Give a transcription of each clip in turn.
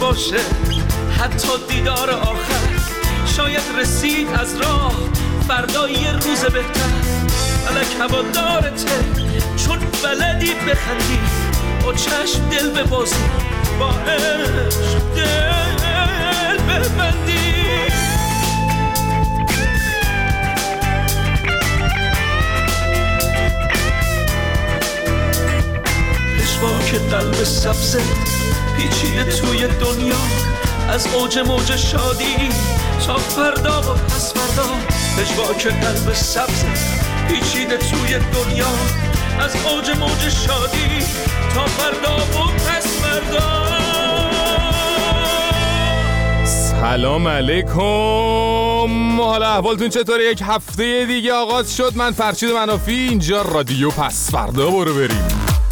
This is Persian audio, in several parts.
باشه حتی دیدار آخر. شاید رسید از راه فردا یه روز بهتر. فلک هوادارته چون بلدی بخندی، با چشم دل ببازی، با عشق دل ببندی. پشواک قلب سبزت پیچیده توی دنیا، از اوج موج شادی تا فردا و پس فردا. پشواک قلب سبزت پیچیده توی دنیا، از اوج موج شادی تا فردا و پس فردا. سلام علیکم، حالا احوالتون چطوره؟ یک هفته دیگه آغاز شد. من فرشید منافی، اینجا رادیو پس فردا. برو بریم.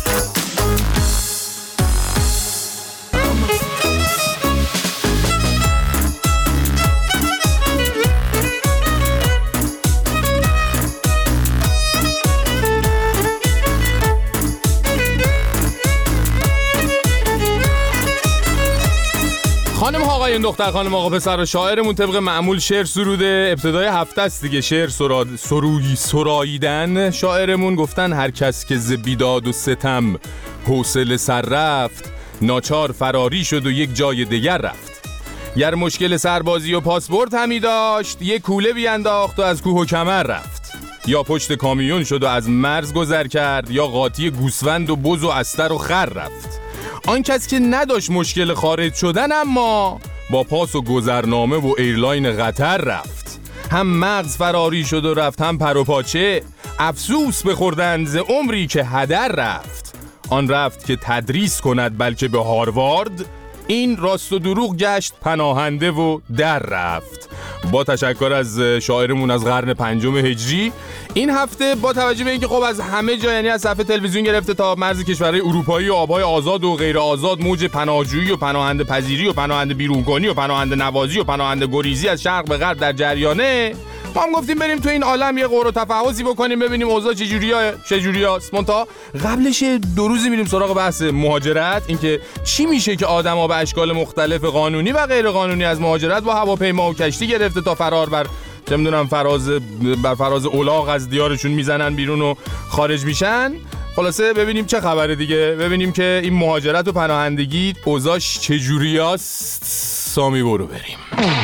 خانم آقایون، دختر خانم آقا پسر، شاعرمون طبق معمول شعر سروده. ابتدای هفته است دیگه، شعر سراییدن. شاعرمون گفتن هر کس که ز بیداد و ستم حوصله سر رفت، ناچار فراری شد و یک جای دیگر رفت. گر مشکل سربازی و پاسپورت همی داشت، یک کوله بیانداخت و از کوه و کمر رفت. یا پشت کامیون شد و از مرز گذر کرد، یا قاطی گوسفند و بز و استر و خر رفت. آن کس که نداشت مشکل خارج شدن، اما با پاس و گذرنامه و ایرلاین قطر رفت. هم مغز فراری شد و رفت، هم پر و پاچه. افسوس بخوردند ز عمری که هدر رفت. آن رفت که تدریس کند بلکه به هاروارد، این راست و دروغ گشت پناهنده و در رفت. با تشکر از شاعرمون از قرن 5 هجری. این هفته با توجه به اینکه خب از همه جا، یعنی از صفحه تلویزیون گرفته تا مرز کشورهای اروپایی و آبهای آزاد و غیر آزاد، موج پناهجویی و پناهنده پذیری و پناهنده بیرونکنی و پناهنده نوازی و پناهنده گریزی از شرق به غرب در جریانه. ما هم گفتیم بریم تو این عالم یه غور و تفحصی بکنیم، ببینیم اوضاع چجوریاست. منتها قبلش 2 روزی میریم سراغ بحث مهاجرت، اینکه چی میشه که آدم‌ها به اشکال مختلف قانونی و غیر قانونی از مهاجرت با هواپیما و کشتی گرفته تا فرار بر چه میدونم فراز الاغ از دیارشون میزنن بیرون و خارج میشن. خلاصه ببینیم چه خبره دیگه، ببینیم که این مهاجرت و پناهندگی اوضاعش چجوریاست. سامی برو بریم.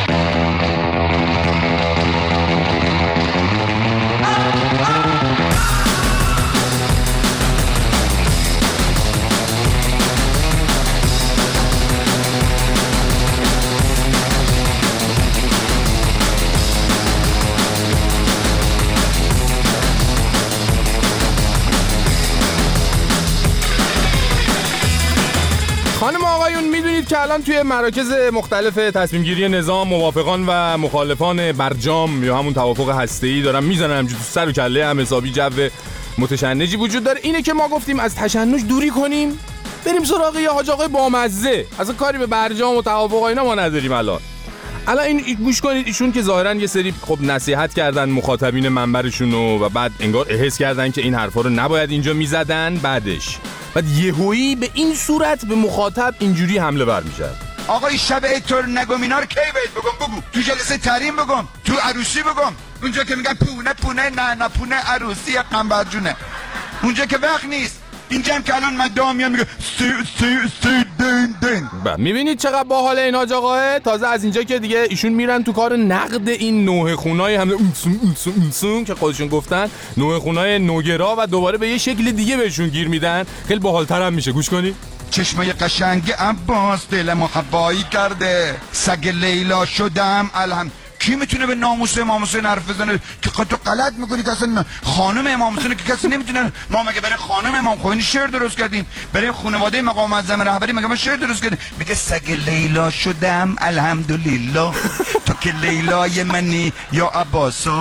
خانم آقایون، میدونید که الان توی مراکز مختلف تصمیم گیری نظام موافقان و مخالفان برجام یا همون توافق هسته‌ای دارن میزنن همجوری تو سر و کله هم، حسابی جو متشنجی وجود داره. اینه که ما گفتیم از تشنج دوری کنیم، بریم سراغ یه حاج آقای بامزه. اصلا کاری به برجام و توافق اینا ما نداریم. الان این گوش کنید، ایشون که ظاهرا یه سری خب نصیحت کردن مخاطبین منبرشونو و بعد انگار احس کردن که این حرفا رو نباید اینجا میزدن، بعد یهویی به این صورت به مخاطب اینجوری حمله ور میشه. آقای شب ایتور نگم اینا رو کی باید بگم؟ تو جلسه تحریم بگم، تو عروسی بگم، اونجا که میگن پونه نه پونه عروسی قنبر جونه، اونجا که وقت نیست. اینجا هم که الان من دامیان میگه سی دین. میبینید چقدر باحال این حاج آقاه. تازه از اینجا که دیگه ایشون میرن تو کار نقد این نوع خونای هم اونسون که خودشون گفتن نوع خونای نوگرا و دوباره به یه شکل دیگه بهشون گیر میدن. خیلی باحال‌تر هم میشه. گوش کنید. چشمای قشنگ عباس دلمو هوایی کرده، سگ لیلا شدم الهم. کی میتونه به ناموس امام حسین حرف بزنه که تو غلط میکنی؟ که اصلا خانم امام حسین که کسی نمیتونه. ما مگه برای خانم امام خمینی شعر درست کردیم؟ برای خانواده مقام معظم رهبری مگه ما شعر درست کردیم؟ میگه سگ لیلا شدم الحمدلله، تو که لیلای منی یا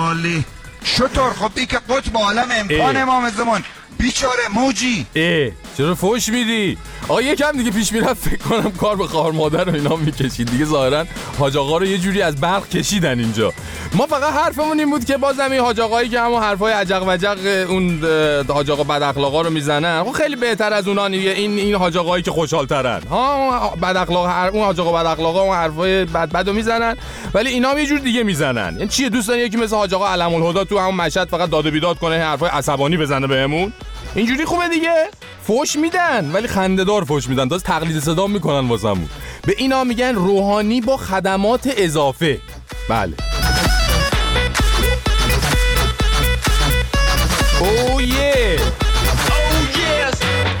عباسالی. شطور خب این که قطب عالم امکان امام زمان بیچاره موجی. چرا فوش میدی؟ آقا یکم دیگه پیش میرفت فکر کنم کار به خواهر مادر و اینا میکشید دیگه. ظاهرا حاج آقا رو یه جوری از برق کشیدن اینجا. ما فقط حرفمون این بود که بازم این حاج آقایی که همون حرفای عجق وجق اون حاج آقا بد اخلاقا رو میزنن خیلی بهتر از اونان. این حاج آقایی که خوشحال‌ترن ها، بد اخلاق اون حاج آقا بد اخلاقا اون حرفای بدو میزنن، ولی اینا هم یه جور دیگه میزنن. یعنی چیه دوست دارن یکی مثل حاج آقا علم الهدی تو همون مشهد فقط داد و بیداد کنه، حرفای عصبانی بزنه بهمون؟ اینجوری خوبه دیگه؟ فوش میدن ولی خنده‌دار فوش میدن، تازه تقلید صدا میکنن واسمون. به اینا میگن روحانی با خدمات اضافه. بله. Oh yeah. Oh yes.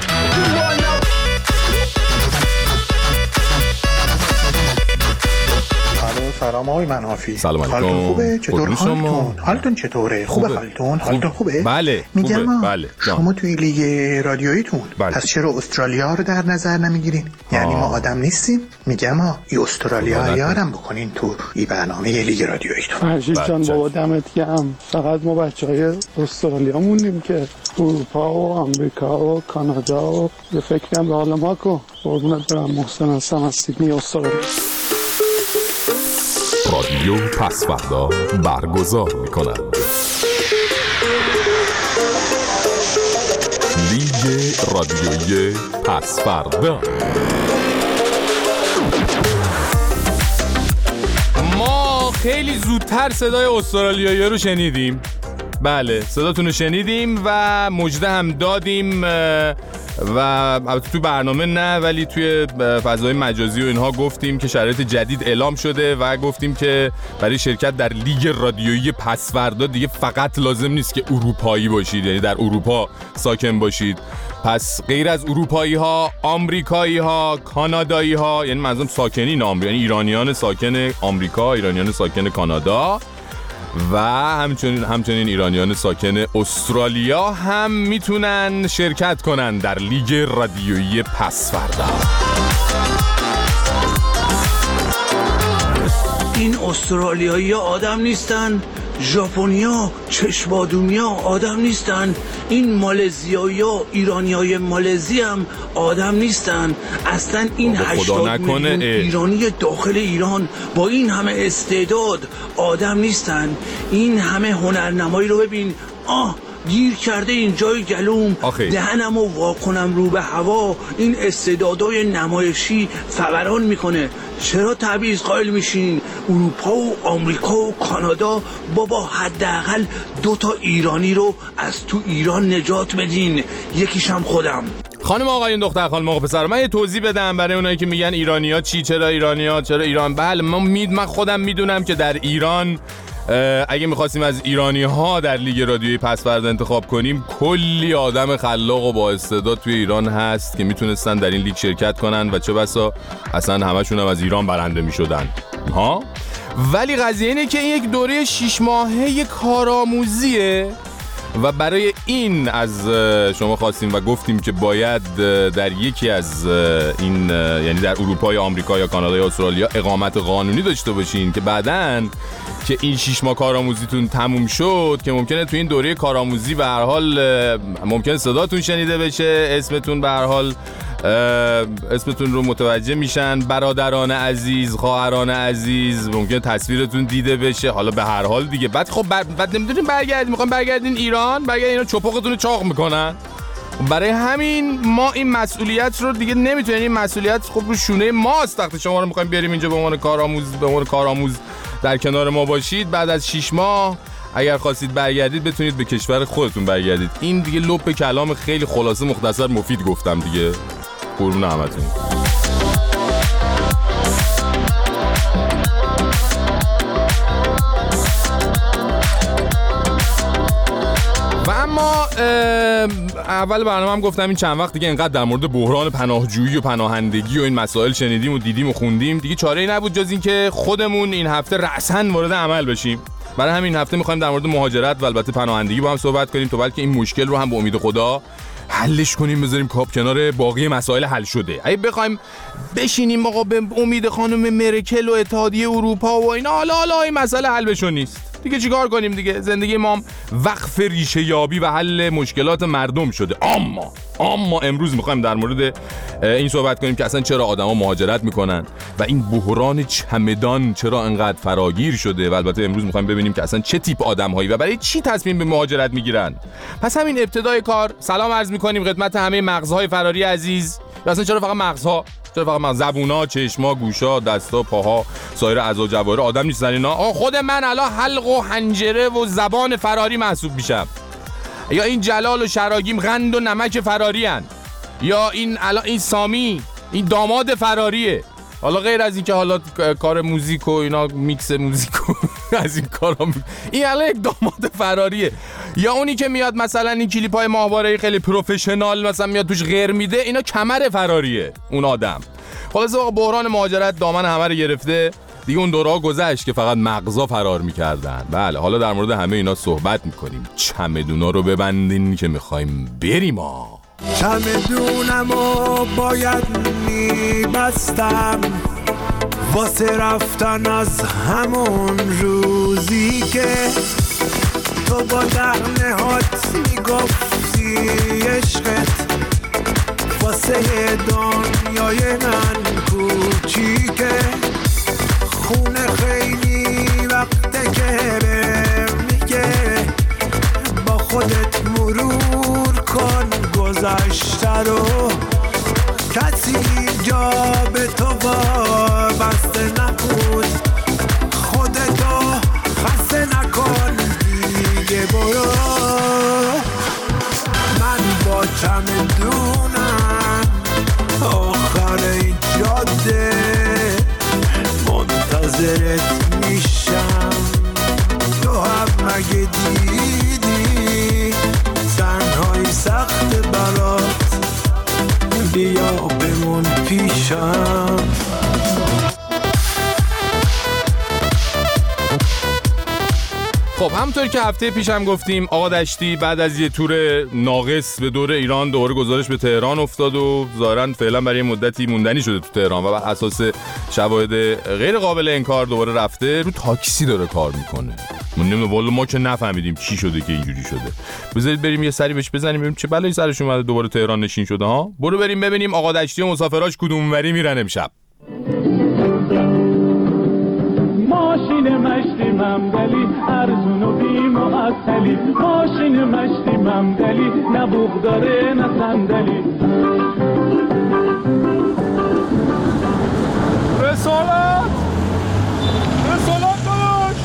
سلام آقای منافی. سلام علیکم. حالتون خوبه؟ چطور حالتون؟ حالتون چطوره؟ خوبه حالتون؟ حالتون خوبه؟ بله. میگم بله. شما توی لیگ رادیوییتون پس چرا استرالیا رو در نظر نمیگیرین؟ یعنی ما آدم نیستیم؟ میگم ای استرالیا یارم بکنین تو این برنامه لیگ رادیوییتون. فرشید جان بابا دمت گرم. فقط ما بچهای استرالیا موندیم که اروپا و آمریکا و کانادا و به فکرم به حال ما کن. قربونت برم. محسن هستم از سیدنی استرالیا. رادیو پسوردا برگزار می‌کند. لیگ رادیویی پسوردا. ما خیلی زودتر صدای استرالیایی رو شنیدیم. بله صداتون رو شنیدیم و مژده هم دادیم و البته تو برنامه نه ولی توی فضای مجازی و اینها گفتیم که شرایط جدید اعلام شده و گفتیم که برای شرکت در لیگ رادیویی پسوردا دیگه فقط لازم نیست که اروپایی باشید، یعنی در اروپا ساکن باشید. پس غیر از اروپایی ها، آمریکایی ها، کانادایی ها، یعنی منظورم ساکنین آمریکا، یعنی ایرانیان ساکن آمریکا، ایرانیان ساکن کانادا و همچنین ایرانیان ساکن استرالیا هم میتونن شرکت کنن در لیگ رادیویی پسوردا. این استرالیایی آدم نیستن، ژاپنیا چشمادومیا آدم نیستن، این مالزیایی‌ها ایرانیای مالزی هم آدم نیستن. اصلا این 80 میلیون ایرانی داخل ایران با این همه استعداد آدم نیستن. این همه هنرنمایی رو ببین، گیر کرده اینجای گلوم، دهنمو واکنم رو به هوا، این استعدادای نمایشی فوران میکنه. چرا تبعیض قائل میشین؟ اروپا و آمریکا و کانادا بابا حداقل 2 ایرانی رو از تو ایران نجات بدین، یکیشم خودم. خانم آقایون دختر خانم آقا پسر، من یه توضیح بدم برای اونایی که میگن ایرانی‌ها چی، چرا ایران. بله من خودم میدونم که در ایران اگه میخواستیم از ایرانی‌ها در لیگ رادیویی پسوردا انتخاب کنیم کلی آدم خلاق و با استعداد توی ایران هست که میتونستن در این لیگ شرکت کنن و چه بسا اصلا همشون هم از ایران برنده میشدن ها. ولی قضیه اینه که این یک دوره 6 ماهه کارآموزیه و برای این از شما خواستیم و گفتیم که باید در یکی از این یعنی در اروپا یا آمریکا یا کانادا یا استرالیا اقامت قانونی داشته باشین که بعدن که این 6 ماه کارآموزیتون تموم شد که ممکنه تو این دوره کارآموزی به هر حال ممکنه صداتون شنیده بشه، اسمتون به هر حال اسمتون رو متوجه میشن، برادران عزیز، خواهران عزیز، ممکنه تصویرتون دیده بشه، حالا به هر حال دیگه. بعد خب بعد نمیدونین میخوام برگردین ایران، اینا چپقتون رو چاق میکنن. برای همین ما این مسئولیت رو دیگه نمیتونیم، این مسئولیت خب رو شونه ماست. وقتی شما رو میخوایم بیاریم اینجا به عنوان کارآموز در کنار ما باشید، بعد از 6 ماه اگر خواستید برگردید بتونید به کشور خودتون برگردید. این دیگه لب کلام خیلی خلاصه مختصر مفید گفتم دیگه. قربون همتون. و اما اول برنامه هم گفتم این چند وقت دیگه اینقدر در مورد بحران پناهجویی و پناهندگی و این مسائل شنیدیم و دیدیم و خوندیم، دیگه چاره‌ای نبود جز این که خودمون این هفته رأساً وارد عمل بشیم. برای همین هفته می‌خوایم در مورد مهاجرت و البته پناهندگی با هم صحبت کنیم تا بلکه این مشکل رو هم به امید خدا حلش کنیم، بذاریم کاپ کنار باقی مسائل حل شده. اگه بخوایم بشینیم آقا به امید خانم مرکل و اتحادیه اروپا و اینا حالا این مسئله حل بشو نیست. دیگه چیکار کنیم دیگه؟ زندگی ما وقف ریشه یابی و حل مشکلات مردم شده. اما امروز میخوایم در مورد این صحبت کنیم که اصلا چرا آدما مهاجرت میکنن و این بحران چمدان چرا انقدر فراگیر شده و البته امروز میخوایم ببینیم که اصلا چه تیپ آدم‌هایی و برای چی تصمیم به مهاجرت میگیرن. پس همین ابتدای کار سلام عرض میکنیم خدمت همه مغزهای فراری عزیز. و اصلا چرا فقط مغزها؟ چرا فقط زبونا، چشما، گوشا، دستا، پاها، سایر اعضا جواره آدم نیستن اینا؟ خود من الان حلق و حنجره و زبان فراری محسوب میشم. یا این جلال و شراگیم قند و نمک فراری هن. یا این سامی این داماد فراریه. حالا غیر از این که حالا کار موزیک و اینا میکس موزیک و از این کارا این الان یک داماد فراریه. یا اونی که میاد مثلا این کلیپ‌های ماهواره‌ای خیلی پروفشنال مثلا میاد توش غیر میده، اینا کمر فراریه اون آدم. خلاصه واقعا بحران مهاجرت دامن همه رو گرفته دیگه. اون دوره‌ها گذشت که فقط مغزا فرار میکردن. بله حالا در مورد همه اینا صحبت میکنیم. چمدونا رو ببندین که میخوایم بریم. چمدونمو باید میبستم واسه رفتن از همون روزی که تو با دهنهات میگفتی عشقت واسه دنیای من کوچیکه. خونه خیلی وقته که میگه با خودت مرور کن گذشته رو. کسی جا به تو وابسته نبود، خودتو خسته نکن دیگه برو. من با چمدونم آخر این جاده منتظرت میشم. تو هم مگه دیدی تنهایی سخت برات؟ بیا بمون پیشم. خب همونطور که هفته پیشم گفتیم آقا دشتی بعد از یه تور ناقص به دور ایران دوباره گزارش به تهران افتاد و ظاهراً فعلا برای مدتی موندنی شده تو تهران و بر اساس شواهد غیر قابل انکار دوباره رفته رو تاکسی داره کار میکنه. من نمیدونم والا ما که نفهمیدیم چی شده که اینجوری شده. بذارید بریم یه سری بهش بزنیم ببینیم چه بلایی سرش اومده دوباره تهران نشین شده ها. برو بریم ببینیم آقا دشتی و مسافراش کدوموری میرن امشب. ماشین مشتی ممدلی ارزون و بی‌معطلی، ماشین مشتی ممدلی نه بوق داره نه صندلی. رسالت داداش،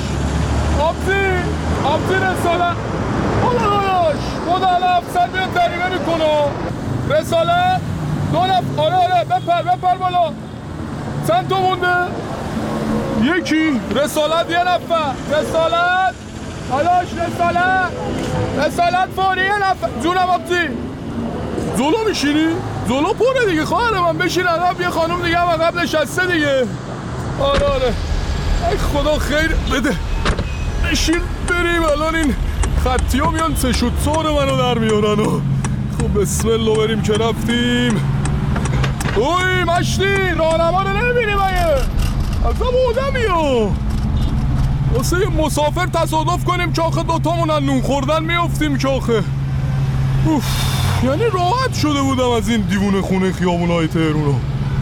آبزی رسالت داداش، خدا الافسر بیاد دریمه میکنه. رسالت دو نفر آره بپر بالا. چند تا مونده؟ یکی. رسالت یه نفر. رسالت داداش، رسالت فوری یه نفر. جونم آبزی زولو میشینی؟ زولو پره دیگه خواهر من، بشین عقب. یه خانم دیگه هم عقب نشسته دیگه. آره ای خدا خیر بده. بشین بریم الان این خطی ها میان سشوت سور منو در میارن و خب بسم الله بریم که رفتیم. اوی مشتی راهنما رو نمیبینی مگه؟ ازم آدمی ها واسه مسافر تصادف کنیم که آخه دوتامون نون خوردن میافتیم که آخه یعنی راحت شده بودم از این دیوونه خونه خیابونای تهرون.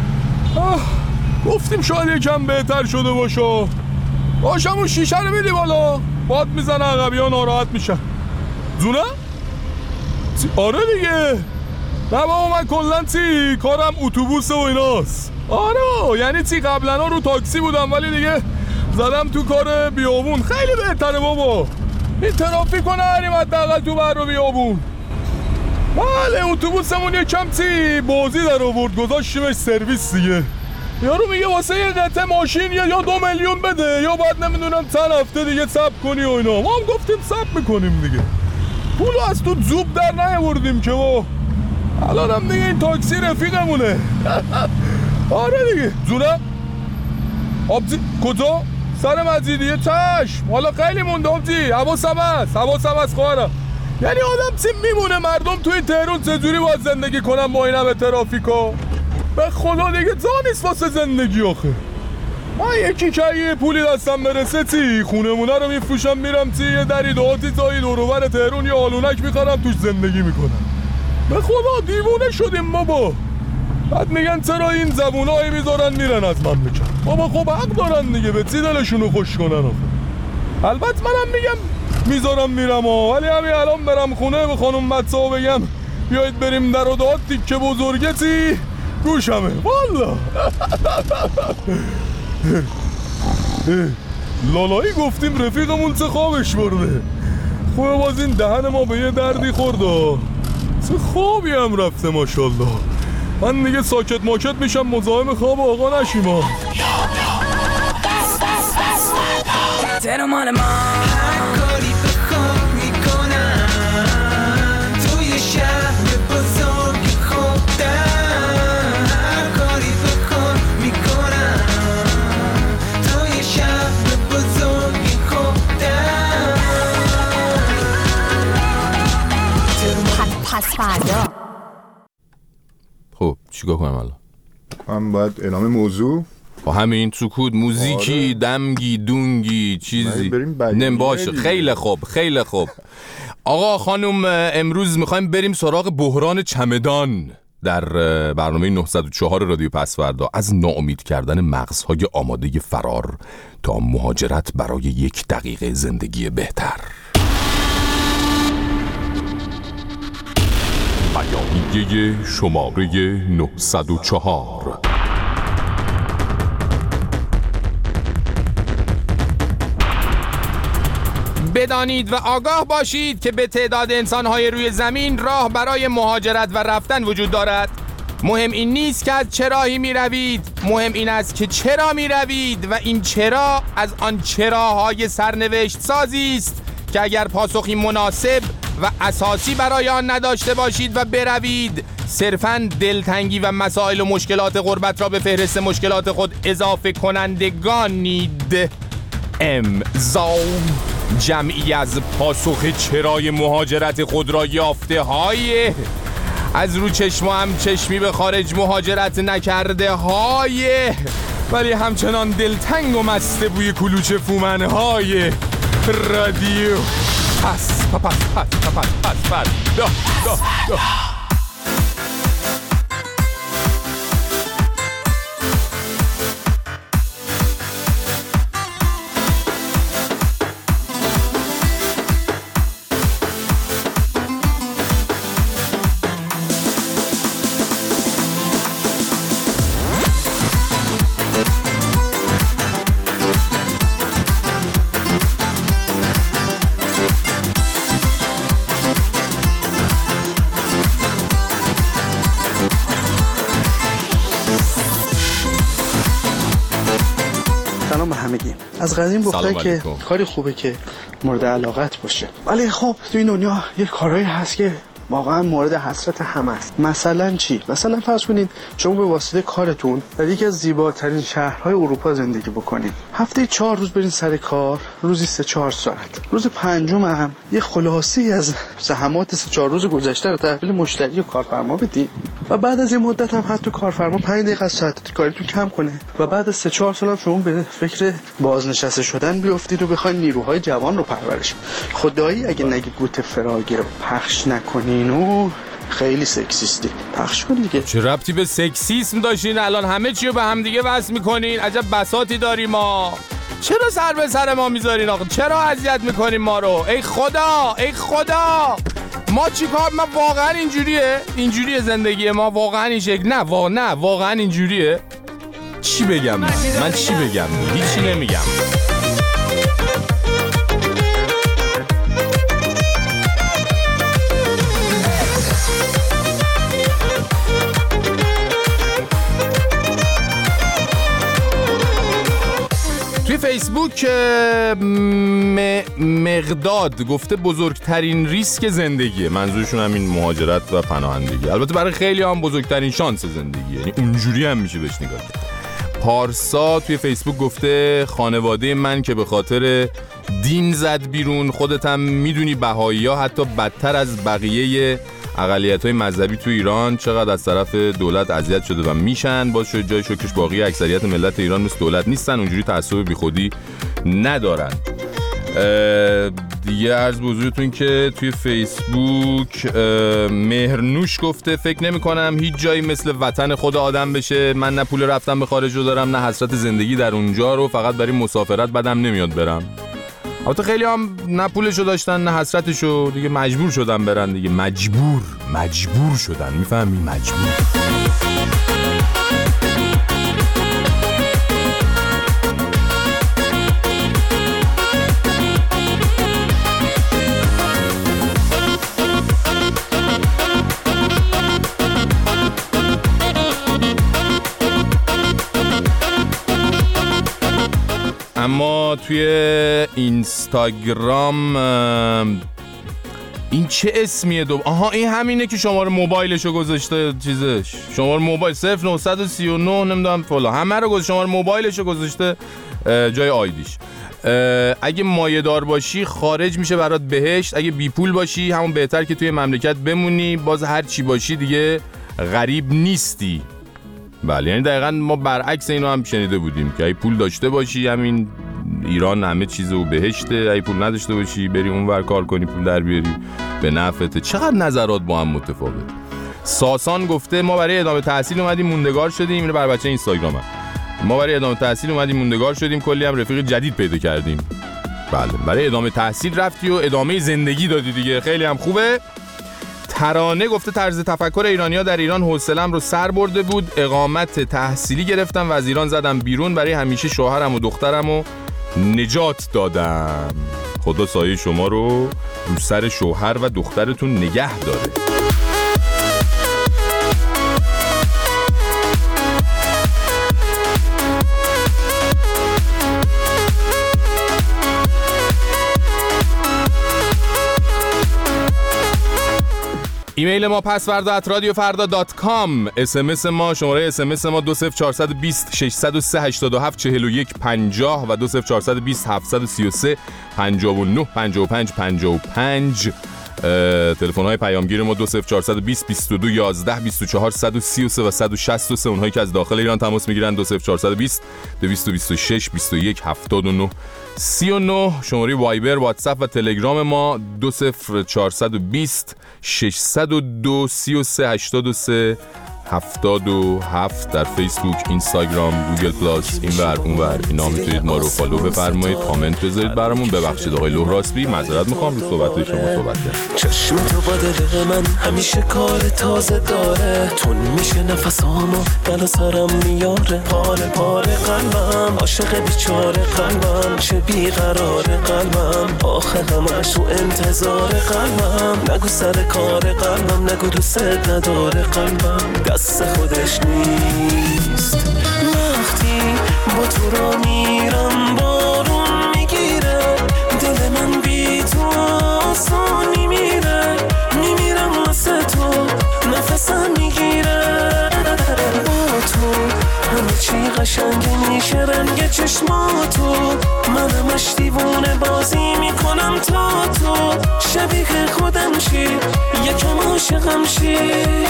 گفتیم شاید یکم بهتر شده باشه. باشم شیشه رو میدی بالا باد میزنه عقبی ها ناراحت میشن. زونه؟ آره دیگه. نه بابا من کلن کارم اتوبوسه و ایناست. آره یعنی قبلا رو تاکسی بودم ولی دیگه زدم تو کار بیابون. خیلی بهتره بابا. این ترافیک رو نریم حداقل تو بر رو بیابون. بله اتوبوسمون یکم بازی در آورد گذاشتیمش سرویس دیگه. یارو میگه واسه یه قطعه ماشین یا 2 میلیون بده یا بعد نمیدونم چند هفته دیگه صبر کنی و اینا. ما هم گفتیم صبر میکنیم دیگه. پولو از تو زوب در نیاوردیم که با الان هم دیگه این تاکسی رفیقمونه. آره دیگه. زونه آبزی کجا؟ سر مزیدیه چشم. حالا خیلی مونده آبزی. حواسم هست خواهرم. یعنی آدم میمونه مردم تو این تهران چجوری باید زندگی کنن با این همه ترافیکا؟ به خدا دیگه جا نیست واسه زندگی آخه. من یکی که یه پولی دستم برسه تی خونمونه رو میفروشم میرم تی یه دری دهاتی تایی دوروبر تهرون یه آلونک میخرم توش زندگی میکنم. به خدا دیوونه شدیم بابا. بعد میگن چرا این زبونایی میذارن میرن از مملکت. بابا خب حق دارن دیگه، به تی دلشونو خوش کنن آخه. البته منم میگم میذارم میرم ولی همین الان برم خونه به خانم مدسا بگم بیایید بریم در و داد تیکه بزرگتی گوشمه والا. لالایی گفتیم رفیقمون چه خوابش برده. خوبه باز این دهن ما به یه دردی خورده، چه خوابی هم رفته ماشالله. من دیگه ساکت ماکت میشم مزاحم خواب آقا نشیم ها. ترمان ما هر کاری بخوام میکنم توی شهر بزرگ خودم. هر کاری بخوام میکنم توی شهر بزرگ خودم. پس فردا خب چیکار کنم الان؟ من باید اعلام موضوع با همین سکوت موزیکی دمگی دونگی چیزی نمباشه. خیلی خوب خیلی خوب. آقا خانم امروز میخوایم بریم سراغ بحران چمدان در برنامه 904 رادیو پسوردا. از ناامید کردن مغزهای آماده فرار تا مهاجرت برای 1 دقیقه زندگی بهتر. بیانیه شماره 904. بدانید و آگاه باشید که به تعداد انسان‌های روی زمین راه برای مهاجرت و رفتن وجود دارد. مهم این نیست که از چه راهی می روید، مهم این است که چرا می روید و این چرا از آن چراهای سرنوشت سازی است که اگر پاسخی مناسب و اساسی برای آن نداشته باشید و بروید صرفاً دلتنگی و مسائل و مشکلات غربت را به فهرست مشکلات خود اضافه کنندگانید. امضا جمعی از پاسخ چرای مهاجرت خود را یافته های از رو چشم هم چشمی به خارج مهاجرت نکرده های ولی همچنان دلتنگ و مسته بوی کلوچ فومن های رادیو پس از قدیم گفتن که کاری خوبه که مورد علاقت باشه، ولی خب تو این دنیا یه کارهایی هست که واقعا مورد حسرت همه است. مثلا چی؟ مثلا فرض کنید شما به واسطه کارتون در یکی از زیباترین شهرهای اروپا زندگی بکنید. هفته 4 روز برین سر کار، روزی 3-4 ساعت. روز پنجم هم یه خلاصه‌ای از زحمات 3-4 روز گذشته رو تحویل مشتری و کارفرما بدید و بعد از این مدت هم حتی کارفرما 5 دقیقه از ساعت کاریتون کم کنه و بعد از 3-4 سال هم شما به فکر بازنشسته شدن بیافتید و بخواید نیروهای جوان رو پرورش. خدایی اگه نگی گوت فراگی رو پخش نکنینو خیلی سکسیستی. پخش کن دیگه. چه ربطی به سکسیسم داشتین؟ الان همه چی رو به هم دیگه وصل میکنین. عجب بساطی داریم ما. چرا سر به سر ما میذارین آقا؟ چرا اذیت میکنین ما رو؟ ای خدا ای خدا ما چیکار؟ ما واقعا اینجوریه زندگی ما واقعا این شکل؟ نه واقعا اینجوریه. چی بگم من چی بگم؟ هیچی نمیگم. توی فیسبوک مقداد گفته بزرگترین ریسک زندگیه. منظورشون همین مهاجرت و پناهندگی. البته برای خیلی هم بزرگترین شانس زندگیه، یعنی اونجوری هم میشه بهش نگاه کرد. پارسا توی فیسبوک گفته خانواده من که به خاطر دین زد بیرون. خودت هم میدونی بهایی ها حتی بدتر از بقیه اقلیت‌های مذهبی تو ایران چقدر از طرف دولت اذیت شده و میشن، باز شد جای شکرش باقی اکثریت ملت ایران مثل دولت نیستن، اونجوری تعصب بیخودی ندارن. دیگه عرض به حضورتون که توی فیسبوک مهرنوش گفته فکر نمی کنم هیچ جایی مثل وطن خود آدم بشه. من نه پول رفتن به خارج رو دارم نه حسرت زندگی در اونجا رو، فقط برای مسافرت بدم نمیاد برم. البته خیلی هم نه پولشو داشتن نه حسرتشو، دیگه مجبور شدن برن دیگه. مجبور شدن، میفهمی؟ مجبور. اما توی اینستاگرام این چه اسمیه؟ آها این همینه که شماره موبایلشو گذاشته، چیزش شماره موبایل 0939 نمیدونم فلان همه رو گذاشته، شماره موبایلشو گذاشته جای آیدیش. اگه مایه‌دار باشی خارج میشه برات بهشت، اگه بی پول باشی همون بهتر که توی مملکت بمونی، باز هر چی باشی دیگه غریب نیستی. بله یعنی دقیقاً ما برعکس اینو هم شنیده بودیم که اگه پول داشته باشی همین ایران همه چیزو بهشته، اگه پول نداشته باشی بری اونور کار کنی پول در بیاری به نفعته. چقدر نظرات با هم متفاوت. ساسان گفته ما برای ادامه تحصیل اومدیم موندگار شدیم، اینو بر بچه اینستاگرامم، ما برای ادامه تحصیل اومدیم موندگار شدیم، کلی هم رفیق جدید پیدا کردیم. بله برای ادامه تحصیل رفتی و ادامه زندگی دادی دیگه، خیلی هم خوبه. ترانه گفته طرز تفکر ایرانی‌ها در ایران حوصله‌ام رو سر برده بود، اقامت تحصیلی گرفتم و از ایران زدم بیرون، برای همیشه شوهرم و دخترم رو نجات دادم. خدا سایه شما رو رو سر شوهر و دخترتون نگه داره. ایمیل ما pasvarda@radiofarda.com. SMS ما شماره SMS ما 20420 603 87 41 50 و 20420 733 59 55 55. تلفن‌های پیامگیر ما 20420 22 11 24 133 و 163. اونهایی که از داخل ایران تماس میگیرن 20420 226 21 79 39. شماره وایبر، واتساپ و تلگرام ما 20420 602 33 83 77. در فیسبوک، اینستاگرام، گوگل پلاس، اینور اونور اینا میتونید ما رو فالو بفرمایید، کامنت بذارید برامون. ببخشید آقای لهراسبی، معذرت میخوام رو صحبت شما صحبت کردم. چشم تو با دل من همیشه کار تازه داره، تون میشه نفسامو دل سرم میاره، پاره پاره قلبم عاشق بیچاره قلبم، چه بیقرار قلبم آخه همش تو انتظار قلبم، نگو سر کار قلبم نگو دوست نداره قلبم، دست خودش نیست. وقتی با تو را میرم بارون میگیره، دل من بی تو آسان میمیره، میمیرم واسه تو نفسم میگیره، با تو همه چی قشنگ میشه، رنگ چشماتو منمش دیوونه بازی میکنم تا تو شبیه خودم شی، یکم عاشقم شی.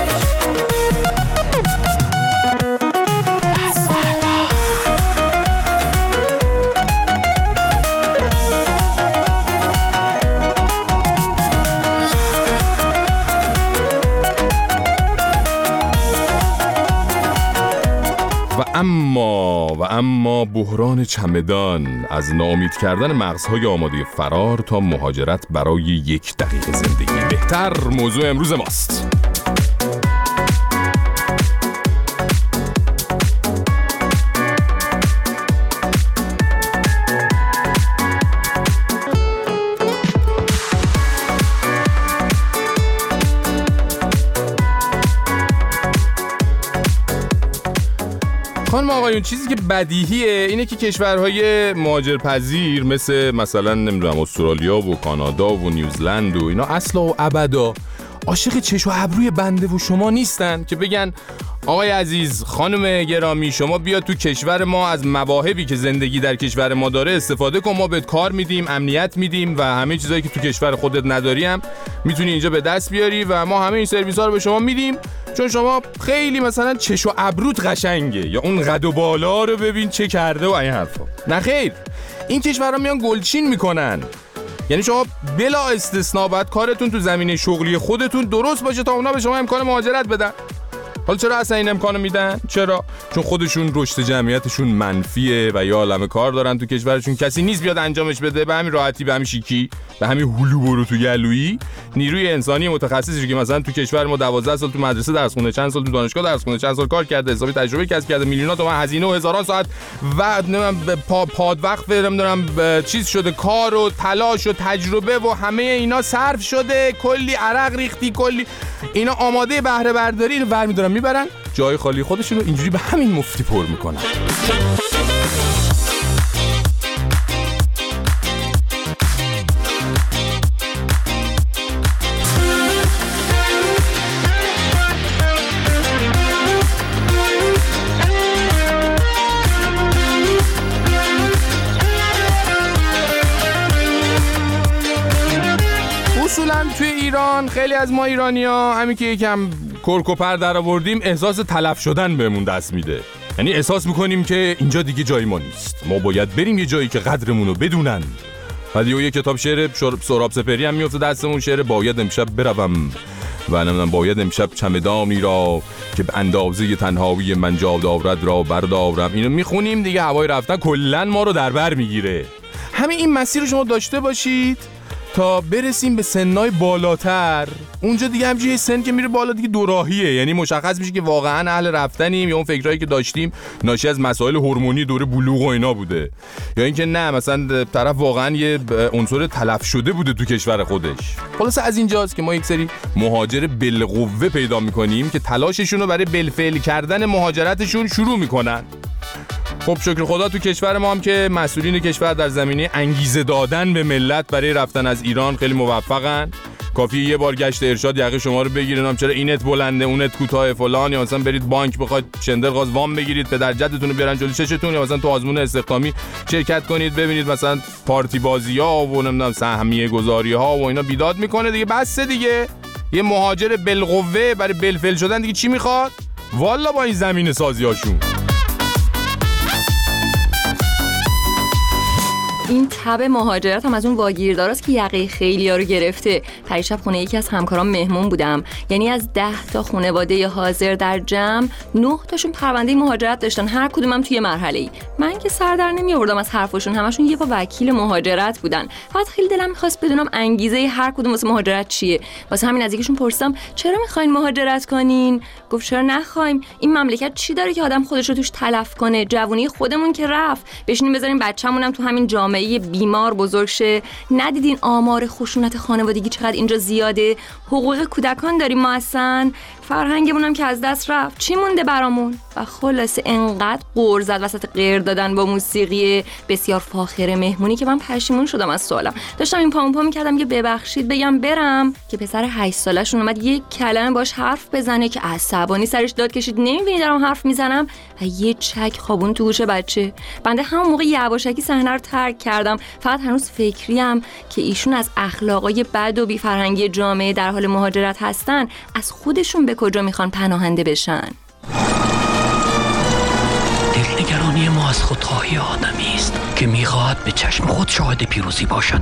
و اما بحران چمدان، از ناامید کردن مغزهای آماده فرار تا مهاجرت برای 1 دقیقه زندگی بهتر، موضوع امروز ماست. خانم آقایون، چیزی که بدیهیه اینه که کشورهای مهاجرپذیر مثلا نمیدونم استرالیا و کانادا و نیوزلند و اینا اصلا و ابدا عاشق چش و ابروی بنده و شما نیستن که بگن آقای عزیز، خانم گرامی، شما بیا تو کشور ما از مواهبی که زندگی در کشور ما داره استفاده کن. ما بهت کار میدیم، امنیت میدیم و همه چیزایی که تو کشور خودت نداری هم میتونی اینجا به دست بیاری و ما همه این سرویس‌ها رو به شما میدیم، چون شما خیلی مثلا چش و ابروت قشنگه، یا اون قد و بالا رو ببین چه کرده و این حرفا. نه خیر، این کشورها میان گلچین میکنن. یعنی شما بلا استثناء باید کارتون تو زمینه شغلی خودتون درست باشه تا اونا به شما امکان مهاجرت بدن. حالا چرا اصلا این امکانو میدن؟ چرا؟ چون خودشون رشد جمعیتشون منفیه و یا عالمه کار دارن تو کشورشون، کسی نیست بیاد انجامش بده. به همین راحتی، به همین شیکی، به همین هلو برو تو گلویی نیروی انسانی متخصصی که مثلا تو کشور ما 12 سال تو مدرسه درس خونده، چند سال تو دانشگاه درس خونده، چند سال کار کرده، حسابی تجربه کسب کرده، میلیون‌ها تومان هزینه و هزاران ساعت و پاد وقت نمیدونم چیز شده، کار و تلاش و تجربه و همه اینا صرف شده، کلی عرق ریختی، کلی اینا آماده بهره برداری، اینو برمی‌دارن میبرن جای خالی خودشونو اینجوری به همین مفتی پر میکنن. اصولا توی ایران خیلی از ما ایرانی‌ها همین که یکم کرکوپر در آوردیم احساس تلف شدن بهمون دست میده. یعنی احساس میکنیم که اینجا دیگه جای ما نیست، ما باید بریم یه جایی که قدرمونو بدونن. بعد یه کتاب شعر سهراب سپهری هم میفته دستمون، شعر باید امشب بروم و نمیدونم باید امشب چمدانی را که به اندازه تنهایی من جا دارد را بردارم. اینو میخونیم دیگه، هوای رفتن کلا ما رو در بر میگیره. همین این مسیر رو شما داشته باشید تا برسیم به سنای بالاتر. اونجا دیگه همچین سن که میره بالا دیگه دوراهیه، یعنی مشخص میشه که واقعا اهل رفتنیم یا اون فکرایی که داشتیم ناشی از مسائل هورمونی دوره بلوغ و اینا بوده، یا اینکه نه مثلا طرف واقعا یه عنصر تلف شده بوده تو کشور خودش. خلاص از اینجاست که ما یک سری مهاجر بالقوه پیدا میکنیم که تلاششون رو برای بالفعل کردن مهاجرتشون شروع میکنن. خب شکر خدا تو کشور ما هم که مسئولین کشور در زمینه انگیزه دادن به ملت برای رفتن از ایران خیلی موفقن. کافیه یه بار گشت ارشاد یقه شما رو بگیرن، چرا اینت بلنده اونت کوتاه فلان، یا مثلا برید بانک بخواید شندرغاز وام بگیرید پدر جدتون رو بیارن جلوی چشتون، یا مثلا تو آزمون استخدامی شرکت کنید ببینید مثلا پارتی بازی‌ها و نمیدونم سهمیه گذاری‌ها و اینا بیداد میکنه دیگه. بس دیگه یه مهاجر بالقوه برای بالفعل شدن دیگه چی میخواد؟ والا با این زمینه سازیاشون. این تب مهاجرت هم از اون واگیرداراست که یقه خیلی‌ها رو گرفته. پریشب خونه یکی از همکارام مهمون بودم، یعنی از 10 تا خانواده حاضر در جمع 9 تاشون پرونده مهاجرت داشتن، هر کدومم توی مرحله‌ای. من که سر در نمی‌آوردم از حرفشون، همشون یه با وکیل مهاجرت بودن. فقط خیلی دلم می‌خواست بدونم انگیزه هر کدوم واسه مهاجرت چیه. واسه همین از یکیشون پرسیدم چرا می‌خواید مهاجرت کنین؟ گفت چرا نخوایم؟ این مملکت چی داره که آدم خودش رو توش تلف کنه؟ جوونی خودمون که رفت، بشینیم بذاریم بچه‌مونم تو همین جامعه بیمار بزرگ شه. ندیدین آمار خشونت خانوادگی چقدر اینجا زیاده؟ حقوق کودکان داریم ما، اصلا فرهنگمون هم که از دست رفت، چی مونده برامون؟ و خلاصه انقدر غر زد وسط غیر دادن با موسیقی بسیار فاخر مهمونی که من پشیمون شدم از سوالم. داشتم این پامون پا می‌کردم که ببخشید بگم برم که پسر 8 سالشون اومد یک کلمه باش حرف بزنه که عصبانی سرش داد کشید نمی‌بینی دارم حرف میزنم و یه چک خوابون تو گوش بچه. بنده همون موقع یواشکی صحنه رو ترک کردم. فقط هنوز فکریم که ایشون از اخلاقای بد و بی فرهنگی جامعه در حال مهاجرت هستن، از خودشون به کجا میخوان پناهنده بشن؟ دلنگرانی ما از خودخواهی آدمی است که میخواهد به چشم خود شاهد پیروزی باشد.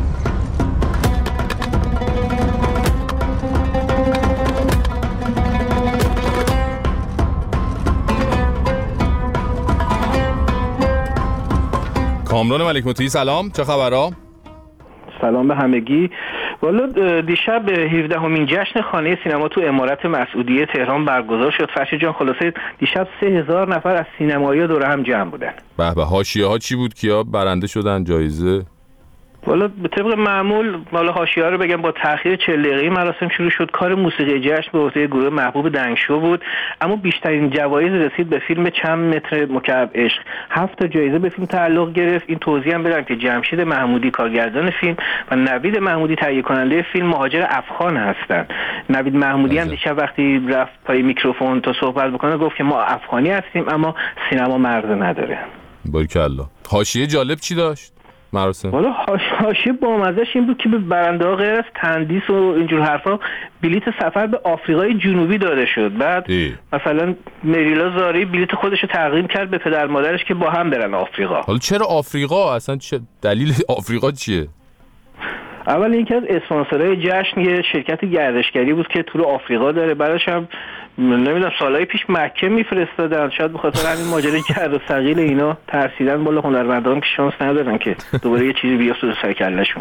کامران ملک مطیعی سلام، چه خبرها؟ سلام به همگی. والا دیشب 17مین جشن خانه سینما تو امارت مسعودیه تهران برگزار شد. فرشید جان خلاصه دیشب 3000 نفر از سینمایی‌ها دور هم جمع بودن. به به، حاشیه‌ها چی بود؟ کیا برنده شدن؟ جایزه والا به طبق معمول، حالا حاشیه‌ها رو بگم، با تأخیر 40 دقیقه‌ای مراسم شروع شد. کار موسیقی جشن به عهده گروه محبوب دنگشو بود، اما بیشترین جوایز رسید به فیلم چند متر مکعب عشق. 7 تا جایزه به فیلم تعلق گرفت. این توضیح هم بدم که جمشید محمودی کارگردان فیلم و نوید محمودی تهیه کننده فیلم مهاجر افغان هستند. نوید محمودی هم دیشب وقتی رفت پای میکروفون تا صحبت بکنه گفت که ما افغانی هستیم اما سینما مرز نداره. باریکالله. حاشیه جالب چی داشت مراسم؟ والا حاشیه بامزه‌اش این بود که به برنده‌ها غیر از تندیس و اینجور حرفا بلیت سفر به آفریقای جنوبی داده شد. بعد مثلا مریلا زاری بلیت خودش رو تقدیم کرد به پدر مادرش که با هم برن آفریقا. حالا چرا آفریقا؟ اصلا چه دلیل آفریقا چیه؟ اول اینکه از اسپانسرهای جشن یه شرکت گردشگری بود که تور آفریقا داره. بعدش هم نمیدونم سالهای پیش مکه میفرستادن، شاید به خاطر همین ماجرای گرد و ثقیل اینا ترسیدن بالا هنرمندان که شانس ندارن که دوباره یه چیزی بیفته سر کلهشون.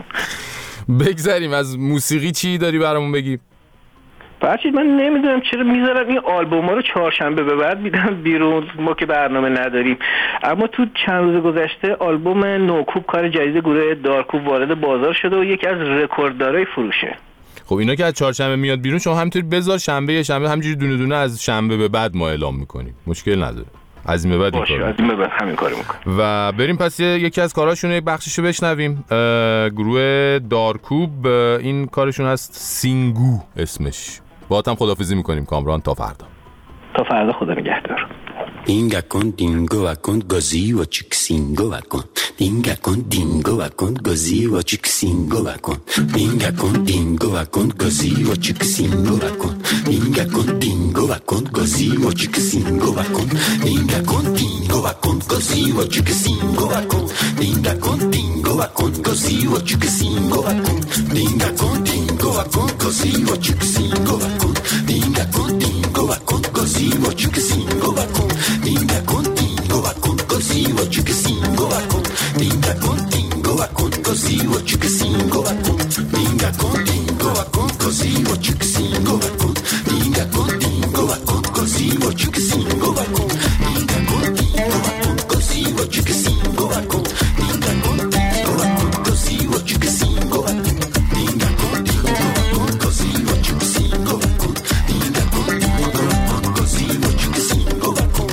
بگذریم از موسیقی چی داری برامون بگی؟ فرشید من نمیدونم چرا میذارن این آلبوم ها رو چهارشنبه به بعد میدن بیرون، ما که برنامه نداریم. اما تو چند روز گذشته آلبوم نوکوب کار جدید گروه دارکوب وارد بازار شده و یکی از رکورددارای فروشه. خب اینا که از چهارشنبه میاد بیرون شما همینطوری بذار شنبه همینجوری دونه دونه از شنبه به بعد ما اعلام میکنیم، مشکل نداره. از این به بعد همین کارو میکنیم و بریم پس یکی از کارهاشون یک بخششو بشنویم. گروه دارکوب این کارشون هست سینگو اسمش. باهاتم خداحافظی میکنیم کامران تا فردا خدا نگهدار. Dinga con dingo va con così o cicsingo va con dinga con dingo va con così o cicsingo va con dinga con dingo va con così o cicsingo va con dinga con dingo va con così o cicsingo va con dinga con dingo va con così o cicsingo va con dinga con dingo va con così o cicsingo va con dinga con dingo va con così o cicsingo va con dinga con dingo va con così o cicsingo va con dinga contigo va con così o cicasingo va con dinga contigo va con così o cicasingo va con dinga contigo va con così o cicasingo va con dinga contigo va con così o cicasingo va con dinga contigo va con così o cicasingo va con dinga contigo va con così o cicasingo va con dinga contigo va con così o cicasingo va con dinga contigo va con così o cicasingo va con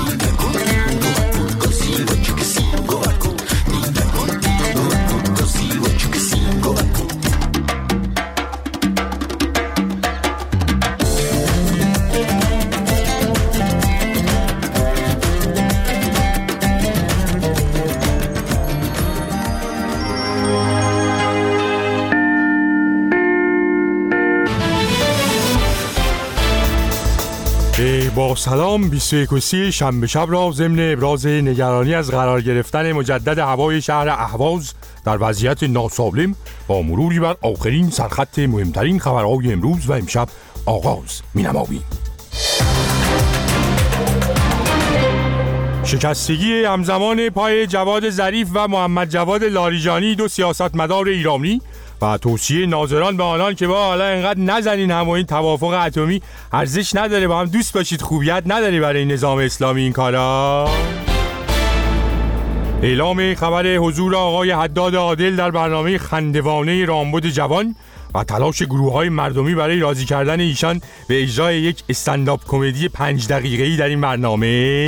با سلام 21 شنبه شب را ضمن ابراز نگرانی از قرار گرفتن مجدد هوای شهر اهواز در وضعیت ناسالم با مروری بر آخرین سرخط مهمترین خبرهای امروز و امشب آغاز می‌نماییم. شکستگی همزمان پای جواد ظریف و محمد جواد لاریجانی، دو سیاستمدار ایرانی، و توصیه ناظران به آنان که با حالا اینقدر نزنین هم و این توافق اتمی ارزش نداره، با هم دوست باشید، خوبیت نداره برای نظام اسلامی این کارا. اعلام خبر حضور آقای حداد عادل در برنامه خندوانه رامبد جوان و تلاش گروه‌های مردمی برای راضی کردن ایشان به اجرای یک استندآپ کمدی 5 دقیقه‌ای در این برنامه.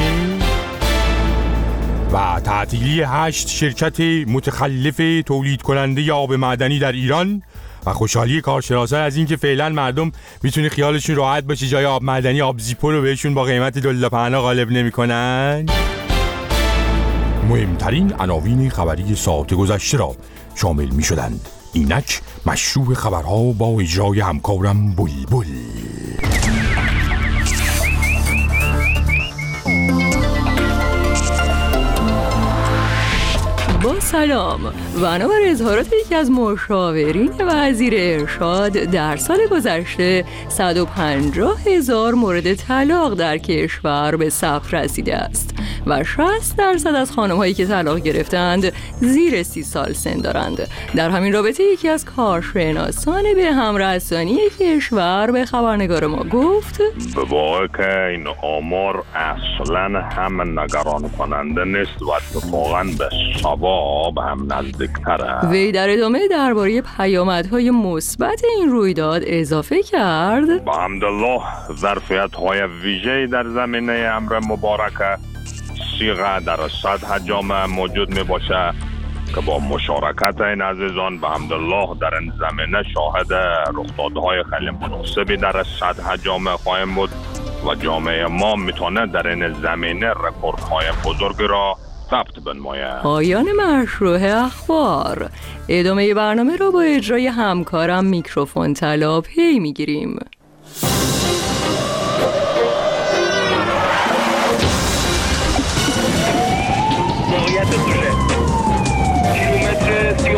و تعطیلی 8 شرکت متخلف تولید کننده آب معدنی در ایران و خوشحالی کارشناسان از اینکه فعلا مردم میتونه خیالشون راحت باشه جای آب معدنی آب زیپو رو بهشون با قیمت $2 غالب نمی‌کنن. مهمترین عناوین خبری ساعت گذشته را شامل می‌شدند. اینک مشروع خبرها با اجرای همکارم بلبل. با سلام، بنابر اظهارات یکی از مشاورین وزیر ارشاد در سال گذشته 150,000 مورد طلاق در کشور به ثبت رسیده است و 60% از خانم‌هایی که طلاق گرفتند زیر 30 سال سن دارند. در همین رابطه یکی از کارشناسان به همرسانی کشور به خبرنگار ما گفت به واقع که این آمار اصلا هم نگران کننده نیست و اتفاقاً به ثبات خواب هم نزدیک‌تره. وی در ادامه درباره پیامدهای مثبت این رویداد اضافه کرد: با حمدالله ظرفیت‌های ویژه‌ای در زمینه امر مبارکه صیغه در سطح جامعه موجود می باشه که با مشارکت این عزیزان به حمدالله در این زمینه شاهد رخدادهای خیلی مناسبی در سطح جامعه خواهیم بود و جامعه ما میتونه در این زمینه رکوردهای بزرگی را ثبت بنمایه. پایان مشروع اخبار. ادامه برنامه را با اجرای همکارم میکروفون طلا پی میگیریم. موقعیت دوله کیلومتر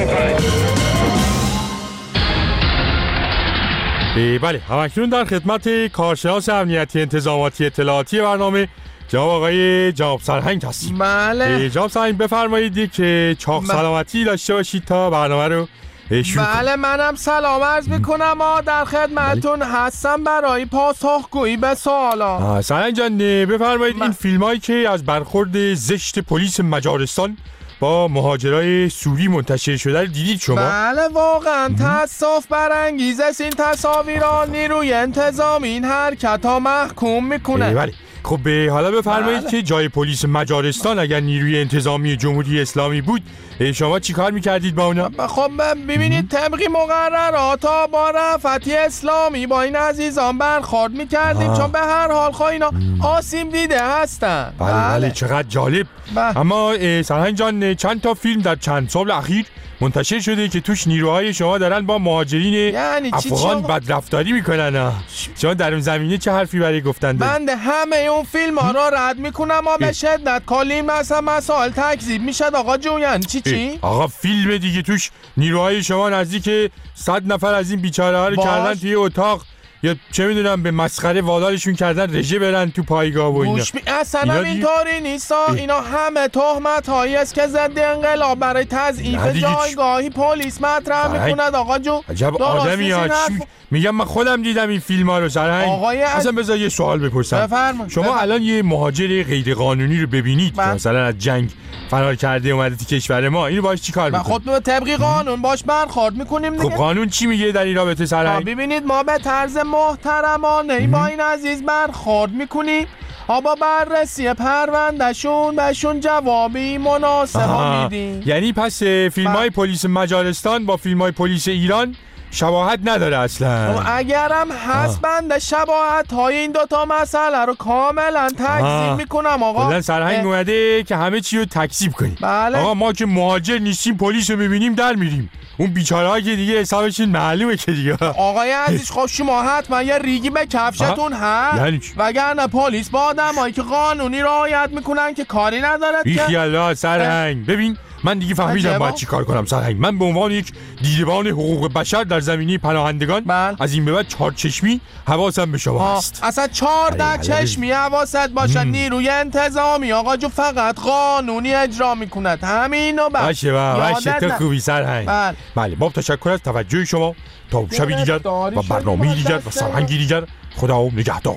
35. بله، همکنون در خدمت کارشناس امنیتی انتظاماتی اطلاعاتی برنامه جناب آقای جناب سرهنگ هستیم. بله جناب سرهنگ بفرمایید که چاق سلامتی داشته باشید تا برنامه رو شروع کنیم. بله منم سلام عرض میکنم در خدمتون هستم برای پاسخگویی به سوالا. سرهنگ جان بفرمایید این فیلم هایی که از برخورد زشت پلیس مجارستان با مهاجرای سوری منتشر شده رو دیدید شما؟ بله واقعا تأسف برانگیز است. این تصاویر را نیروی انتظامی این حرکت ها محکوم میکنه. بله خب حالا بفرمایید که جای پلیس مجارستان اگر نیروی انتظامی جمهوری اسلامی بود شما چی کار میکردید با اونا؟ خب ببینید طبقی مقررات با رفتی اسلامی با این عزیزان برخورد میکردیم چون به هر حال اینا آسیب دیده هستن. بله چقدر جالب. اما سرهنگ جان چند تا فیلم در چند سال اخیر منتشر شده که توش نیروهای شما دارن با مهاجرین یعنی افغان بدرفتاری میکنن. شما در اون زمینه چه حرفی برای گفتن دارید؟ بنده همه اون فیلم ها را رد میکنم به شدت کلی مسائل تکذیب میشد آقا جون. یعنی چی؟ آقا فیلم دیگه توش نیروهای شما نزدیک 100 نفر از این بیچاره ها رو کردن توی اتاق یا چه میدونم به مسخره وادارشون کردن رژه برن تو پایگاه و اینا. اصلا اینطوری نیست. اینا همه تهمت هایی است که ضد انقلاب برای تضعیف جایگاهی پلیس مطرح میکند آقا جون. عجب آدمی ها. میگم من خودم دیدم این فیلم ها رو سرهنگ. اصلا بذار یه سوال بپرسم. شما الان یه مهاجر غیر قانونی رو ببینید که مثلا از جنگ فرار کرده اومده تو کشور ما، اینو باش چی کار میکنید؟ خود طبقی قانون باش برخورد میکنیم دیگه. خب قانون چی میگه در این رابطه سرهنگ؟ ببینید ما به طرز محترمانه با این عزیز برخورد میکنیم با بررسی پروندهشون بهشون جوابی مناسب میدیم. یعنی پس فیلم‌های پلیس مجارستان با فیلم‌های پلیس ایران شباهت نداره اصلا؟ اگرم هست بنده شباهت های این دوتا مسئله رو کاملا تکذیب میکنم آقا. کلا سرهنگ اومده که همه چی رو تکذیب کنیم. بله. آقا ما که مهاجر نیستیم پلیس رو میبینیم در میریم. اون بیچاره‌ها که دیگه حسابشون معلومه که دیگه. آقای عزیز خب شما حتما یه ریگی به کفشتون هست. یعنی وگرنه پلیس با آدمایی که قانونی رعایت میکنن که کاری نداره که. بیخیالا سرهنگ. ببین من دیگه فهمیدم باید چی کار کنم سرهنگ. من به عنوان یک دیدبان حقوق بشر در زمینه پناهندگان از این به بعد 4 چشمی حواسم به شما هست. اصلا 14 چشمی حواست باشه. نیروی انتظامی آقا جو فقط قانونی اجرا میکند همینو. باشه تو خوبی سرهنگ. بله با تشکر از توجه شما. تا شبی دیگر و برنامه دیگر و سرهنگی دیگر. خدا نگهدار.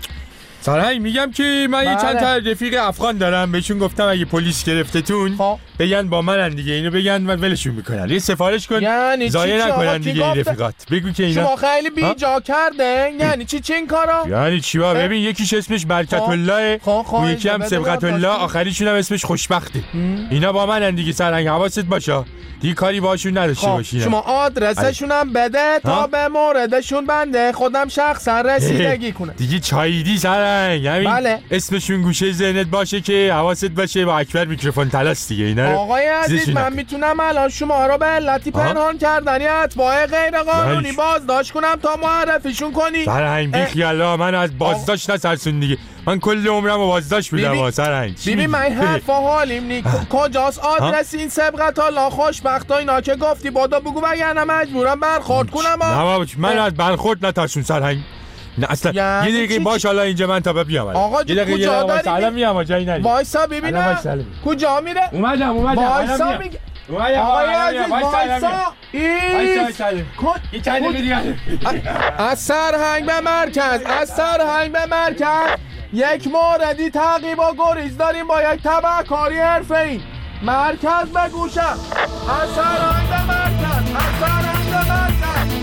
سرهنگ میگم که من یه چند تا رفیق افغان دارم بهشون گفتم اگه پلیس گرفتتون بگن با منن دیگه. اینو بگن و ولشون میکنن. یه سفارش کن یعنی ضایع نکنن دیگه این رفیقات. بگو که اینا شما خیلی بیجا کرده. یعنی چی این کارا؟ یعنی چی ببین یکیش اسمش برکت الله و یکی هم سبقت الله آخریشون هم اسمش خوشبخته. اینا با منن دیگه سرهنگ حواست باشه دیگه کاری باشون نداشته باشین. شما آدرسشون هم بده تا به موردشون بنده خودم شخصا رسیدگی کنم. دیگه چاییدی سرهنگ. همین اسمشون گوشه ذهنت باشه که حواست باشه با اکبر میکروفون تلاس دیگه اینا. آقای عزیز من میتونم الان شما رو به علتی پنهان کردنی اتباع غیر قانونی بازداشت کنم تا معرفیشون کنی. سرهنگ بیخیالا من از بازداشت نترسون دیگه. من کل عمرم رو بازداشت بودم سرهنگ. ببین من حرفا حالیم نی. کجاست آدرس این سبقت الله خوشبخت اینا که گفتی بادا بگو وگرنه مجبورم برخورد کنم. نه بابا من از برخورد نترسون سرهنگ. نه اصلا یه دقیقه باش حالا اینجا من تا بیام. آقا جو کجا داری؟ الان میام جایی نری. وایسا ببینم کجا میره. اومدم وایسا میگه. آقای عزیز وایسا. این چند دقیقه دیگه از سرهنگ به مرکز یک موردی تعقیب و گریز داریم با یک تبهکاری حرفه‌ای. مرکز بگوشم حسرنده مرکز حسرنده مرکز.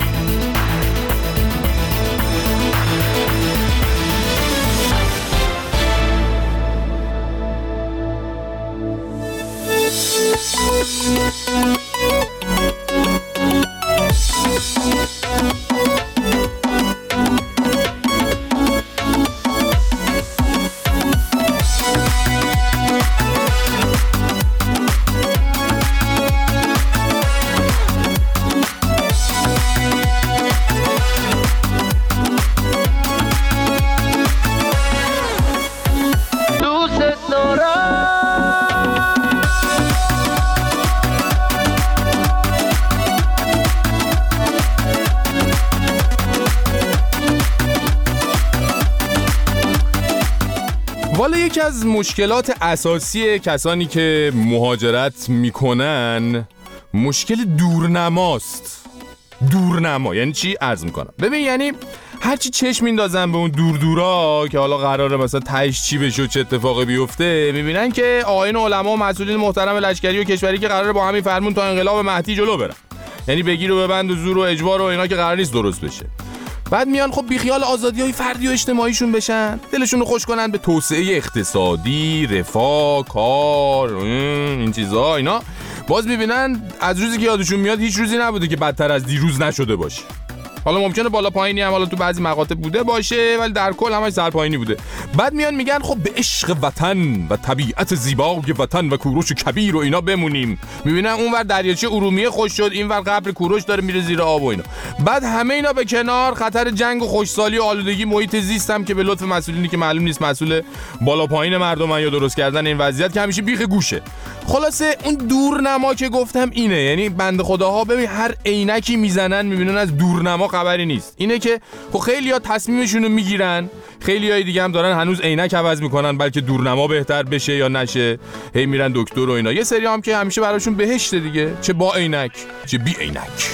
والا یکی از مشکلات اساسی کسانی که مهاجرت میکنن مشکل دورنماست. دورنما یعنی چی؟ عرض میکنم. ببین یعنی هرچی چشم میندازن به اون دورا که حالا قراره مثلا تهش چی بشه و چه اتفاقی بیفته، میبینن که آیین علما و مسئولین محترم لشکری و کشوری که قراره با همین فرمون تا انقلاب مهدی جلو برن، یعنی بگیر و ببند و زور و اجبار و اینا که قرار نیست درست بشه، بعد میان خب بیخیال آزادی‌های فردی و اجتماعیشون بشن، دلشون رو خوش کنن به توسعه اقتصادی، رفاه، کار، این چیزا اینا. باز میبینن از روزی که یادشون میاد هیچ روزی نبوده که بدتر از دیروز نشده باشه. حالا ممکنه بالا پایینی هم حالا تو بعضی مقاطع بوده باشه ولی در کل همش سر پایینی بوده. بعد میان میگن خب به عشق وطن و طبیعت زیبای وطن و کوروش کبیر و اینا بمونیم. میبینن اونور دریاچه ارومیه خوش شد، اینور قبر کوروش داره میره زیر آب و اینا. بعد همه اینا به کنار، خطر جنگ و خوشسالی و آلودگی محیط زیست هم که به لطف مسئولینی که معلوم نیست مسئول بالا پایین مردمن یا درست کردن این وضعیت که همیشه بیخ گوشه. خلاصه اون دورنما که گفتم اینه، یعنی بنده خداها ببین هر عینکی میزنن میبینن از دورنما خبری نیست. اینه که خب خیلی‌ها تصمیمشون رو میگیرن، خیلی‌های دیگه هم دارن هنوز عینک عوض میکنن بلکه دورنما بهتر بشه یا نشه، هی میرن دکتر و اینا. یه سری هم که همیشه براشون بهشته دیگه، چه با عینک چه بی عینک.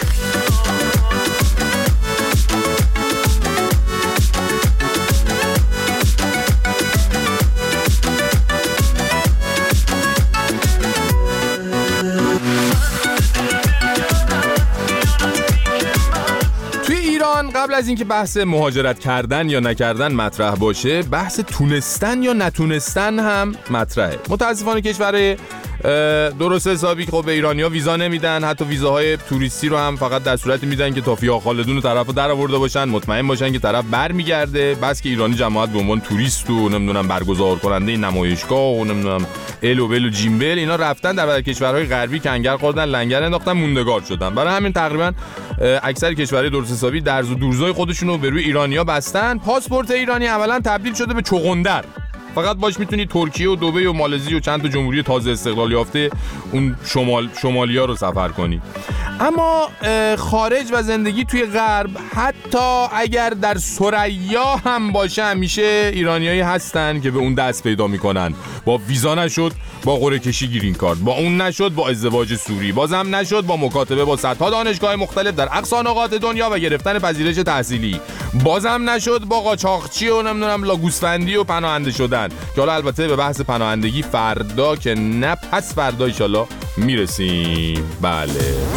قبل از اینکه بحث مهاجرت کردن یا نکردن مطرح باشه، بحث تونستن یا نتونستن هم مطرحه. متاسفانه کشور درست حسابی که خب به ایرانی‌ها ویزا نمیدن، حتی ویزاهای توریستی رو هم فقط در صورتی میدن که تا فیا خالدون طرفو در آورده باشن، مطمئن باشن که طرف برمیگرده. بس که ایرانی جماعت به عنوان توریست و نمیدونم برگزار کننده نمایشگاه و نمیدونم ال و بل و جیمبل اینا رفتن در کشورهای غربی کنگر خوردن، لنگر انداختن، موندگار شدن. برای همین تقریبا اکثر کشورهای درست حسابی درز و دورزای خودشون رو به روی ایرانی‌ها بستن. پاسپورت ایرانی اولا تبدیل شده به چغندر، فقط باش میتونی ترکیه و دبی و مالزی و چند تا جمهوری تازه استقلال یافته اون شمالیا رو سفر کنی. اما خارج و زندگی توی غرب، حتی اگر در ثریا هم باشه، همیشه ایرانیایی هستن که به اون دست پیدا میکنن. با ویزا نشد با قرعه کشی گرین کارت، با اون نشد با ازدواج سوری، بازم نشد با مکاتبه با صدها دانشگاه مختلف در اقصی نقاط دنیا و گرفتن پذیرش تحصیلی، بازم نشد با قاچاقچی و نمیدونم لاگوسفندی و پناهنده شدن. که حالا البته به بحث پناهندگی فردا که نه پس فردا ان شاءالله میرسیم. بله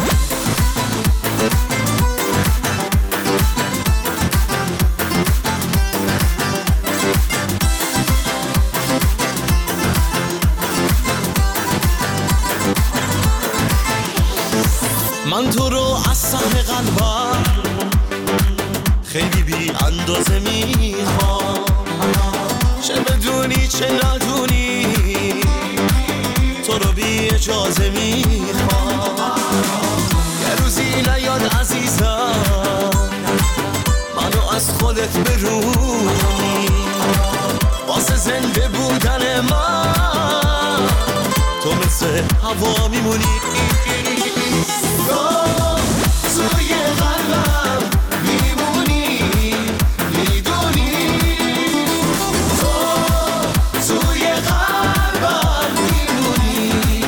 من تو رو از سهم قلبم خیلی بی اندازه میخوام، چه بدونی چه ندونی تو رو بی اجازه میخوام. یه روزی نیاد عزیزم منو از خودت برونی، واسه زنده بودن من تو مثل هوا میمونی. توی قلبم میمونی، میدونی تو توی قلبم میمونی،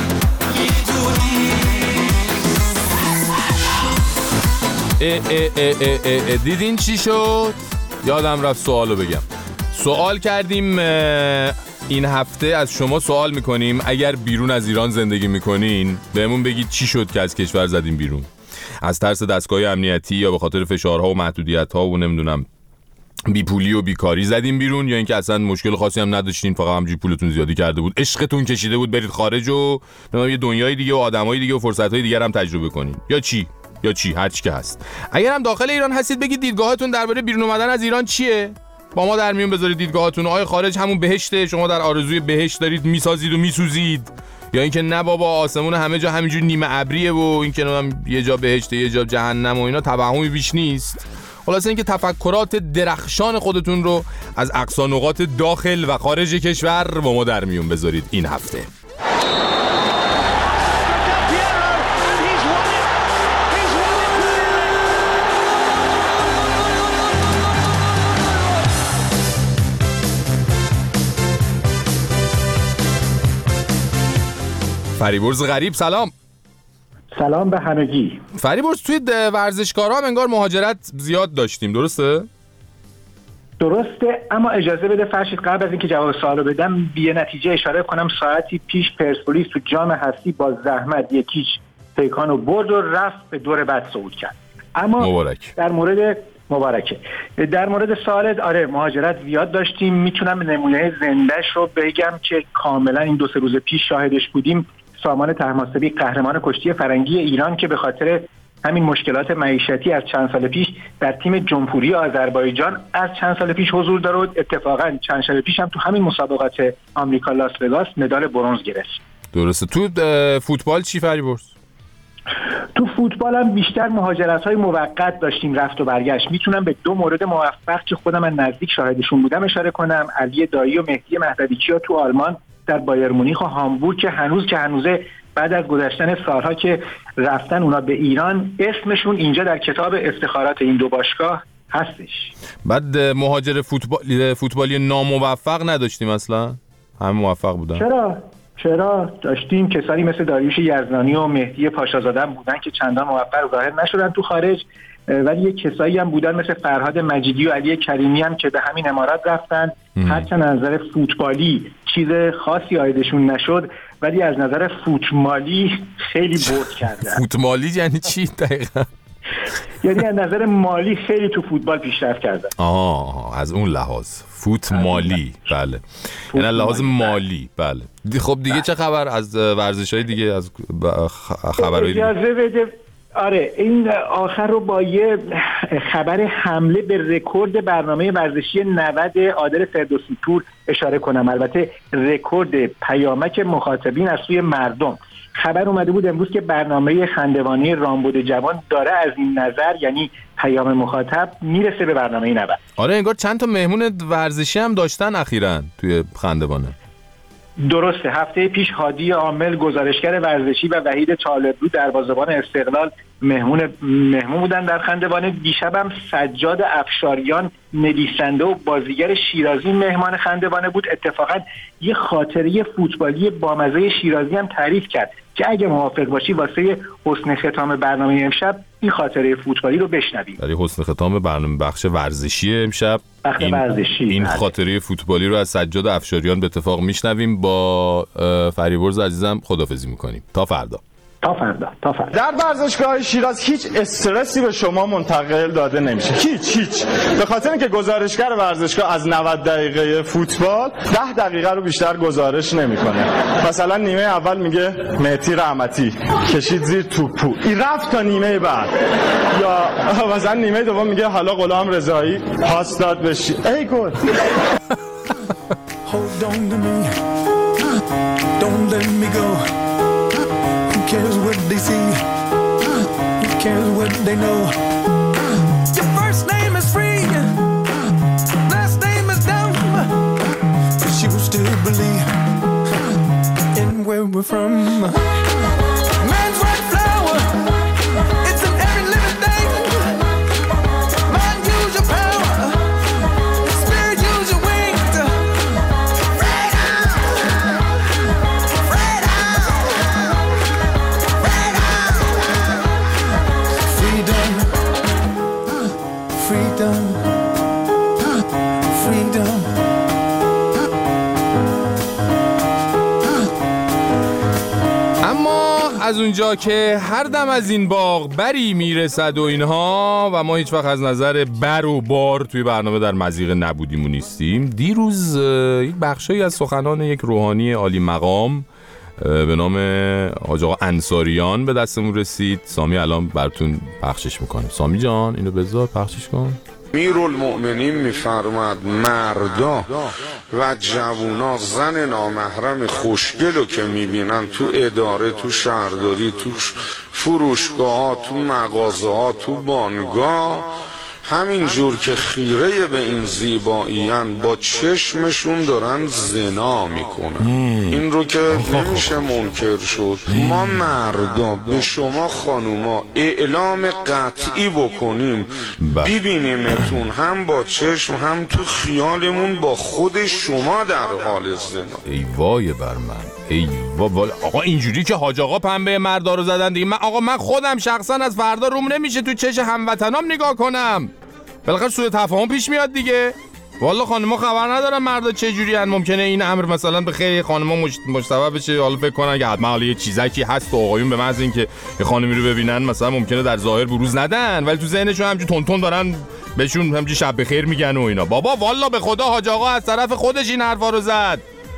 میدونی. دیدین چی شد؟ یادم رفت سوالو بگم. سوال کردیم این هفته از شما سوال میکنیم اگر بیرون از ایران زندگی میکنین بهمون بگید چی شد که از کشور زدین بیرون. از ترس دستگاه امنیتی یا به خاطر فشارها و محدودیت‌ها و نمیدونم بیپولی و بیکاری زدین بیرون، یا اینکه اصلا مشکل خاصی هم نداشتین، فقط همینجوری پولتون زیادی کرده بود، عشقتون کشیده بود برید خارج و یه دنیای دیگه و آدمای دیگه و فرصت‌های دیگه هم تجربه کنین، یا چی هر چی که هست. اگر هم داخل ایران هستید بگید دیدگاهتون درباره بیرون اومدن از ایران چیه؟ با ما در میون بذارید دیدگاهتون. آیا خارج همون بهشته، شما در آرزوی بهشت دارید میسازید و میسوزید، یا اینکه نه بابا آسمون همه جا همینجوری نیمه ابریه و اینکه یه جا بهشته یه جا جهنم و اینا توهمی بیش نیست؟ خلاصه اینکه تفکرات درخشان خودتون رو از اقصا نقاط داخل و خارج کشور با ما در میون بذارید این هفته. فریبرز غریب سلام. سلام به همگی. فریبرز توی ورزشکارها هم انگار مهاجرت زیاد داشتیم، درسته؟ درسته، اما اجازه بده فرشید قبل از اینکه جواب سوالو بدم بی نتیجه اشاره کنم ساعتی پیش پرسپولیس تو جام هستی با زحمت یکیچ پیکانو برد و رفت به دور بعد صعود کرد. اما مبارک. در مورد سوالت، آره مهاجرت زیاد داشتیم. میتونم نمونه زندهش رو بگم که کاملا این 2-3 روز پیش شاهدش بودیم. سامان طهماسبی قهرمان کشتی فرنگی ایران که به خاطر همین مشکلات معیشتی از چند سال پیش در تیم جمهوری آذربایجان از چند سال پیش حضور داره و اتفاقا چند شب پیش هم تو همین مسابقات آمریکا لاس وگاس مدال برنز گرفت. درسته. تو فوتبال چی فریبرز؟ تو فوتبال هم بیشتر مهاجرت‌های موقت داشتیم، رفت و برگشت. میتونم به 2 مورد موفق که خودم از نزدیک شاهدشون بودم اشاره کنم. علی دایی و مهدی مهدویچیا تو آلمان در بایر مونیخ و هامبورگ که هنوزه بعد از گذشتن سالها که رفتن اونا به ایران اسمشون اینجا در کتاب افتخارات این 2 باشگاه هستش. بعد مهاجر فوتبالی ناموفق نداشتیم اصلا؟ همه موفق بودن. چرا داشتیم کسانی مثل داریوش یزدانی و مهدی پاشازاده بودن که چندان موفق ظاهر نشدن تو خارج، ولی یک کسایی هم بودن مثل فرهاد مجیدی و علی کریمی هم که به همین امارات رفتن. هرچند از نظر فوتبالی چیز خاصی عایدشون نشد، ولی از نظر فوتمالی خیلی برد کردن. فوتمالی یعنی چی دقیقا؟ یعنی از نظر مالی خیلی تو فوتبال پیشرفت کردن. از اون لحاظ فوتمالی. بله، یعنی لحاظ مالی. بله. خب دیگه چه خبر از ورزش‌های دیگه، از خبرهای دیگه؟ اجازه بده. آره این آخر رو با یه خبر حمله به رکورد برنامه ورزشی 90 عادل فردوسی پور اشاره کنم. البته رکورد پیامک مخاطبین از سوی مردم. خبر اومده بود امروز که برنامه خندوانی رامبد جوان داره از این نظر، یعنی پیام مخاطب، میرسه به برنامه 90. آره انگار چند تا مهمون ورزشی هم داشتن اخیراً توی خندوانه. درسته. هفته پیش هادی عامل گزارشگر ورزشی و وحید طالبلو دروازه‌بان استقلال مهمون بودن در خندوانه. دیشبم سجاد افشاریان نویسنده و بازیگر شیرازی مهمان خندوانه بود. اتفاقا یه خاطره فوتبالی بامزه شیرازی هم تعریف کرد که اگه موافق باشی واسه حسن ختام برنامه امشب این خاطره فوتبالی رو بشنویم. برای حسن ختام برنامه بخش ورزشی امشب این خاطره فوتبالی رو از سجاد افشاریان به اتفاق میشنویم. با فریبرز عزیزم خداحافظی میکنیم تا فردا. در ورزشگاه شیراز هیچ استرسی به شما منتقل داده نمیشه، هیچ. به خاطر اینکه گزارشگر ورزشگاه از 90 دقیقه فوتبال 10 دقیقه رو بیشتر گزارش نمیکنه. مثلا نیمه اول میگه مهدی رحمتی کشید زیر توپو، این رفت تا نیمه بعد. یا مثلا نیمه دوم میگه حالا غلام رضایی پاس داد بشی ای گل. Hold on to me, don't let me go. Who cares what they see? Who cares what they know? Your first name is free, last name is dumb, but you still believe in where we're from. Man's right flower, it's in every living thing. Mind, use your power, spirit, use your wings. Freedom. از اونجا که هر دم از این باغ بری میرسد و اینها و ما هیچ وقت از نظر بر و بار توی برنامه در مضیق نبودیم و نیستیم، دیروز یک بخشی از سخنان یک روحانی عالی مقام به نام حاج آقا انصاریان به دستمون رسید. سامی الان براتون پخشش میکنه. سامی جان اینو بذار پخشش کن. امیرالمؤمنین میفرماد مردا و جوونا زن نامحرم خوشگلو که میبینن تو اداره، تو شهرداری، تو فروشگاه ها، تو مغازه ها، تو بانگاه، همین جور که خیره به این زیباییان با چشمشون دارن زنا میکنن. این رو که نمیشه منکر شد. ما مردا به شما خانوما اعلام قطعی بکنیم ببینیمتون هم با چشم هم تو خیالمون با خود شما در حال زنا. ای وای بر من، ای وای. آقا اینجوری که حاج آقا پنبه مردا رو زدن دیگه، من خودم شخصا از فردا روم نمیشه تو چش هموطنام نگاه کنم. بالاخره سوء تفاهم پیش میاد دیگه. والا خانم‌ها خبر ندارن مردا چه جوری ان. ممکنه این امر مثلا به خیلی خانم‌ها مشتبه بشه، حالا فکر کنن که حتما حالا یه چیزکی هست و آقایون به محض اینکه یه خانمی رو ببینن مثلا ممکنه در ظاهر بروز ندن، ولی تو ذهنشون همینجوری تون دارن بهشون همینجوری شب بخیر میگن و اینا. بابا والا به خدا حاج آقا از طرف خودش این حرفا رو زد.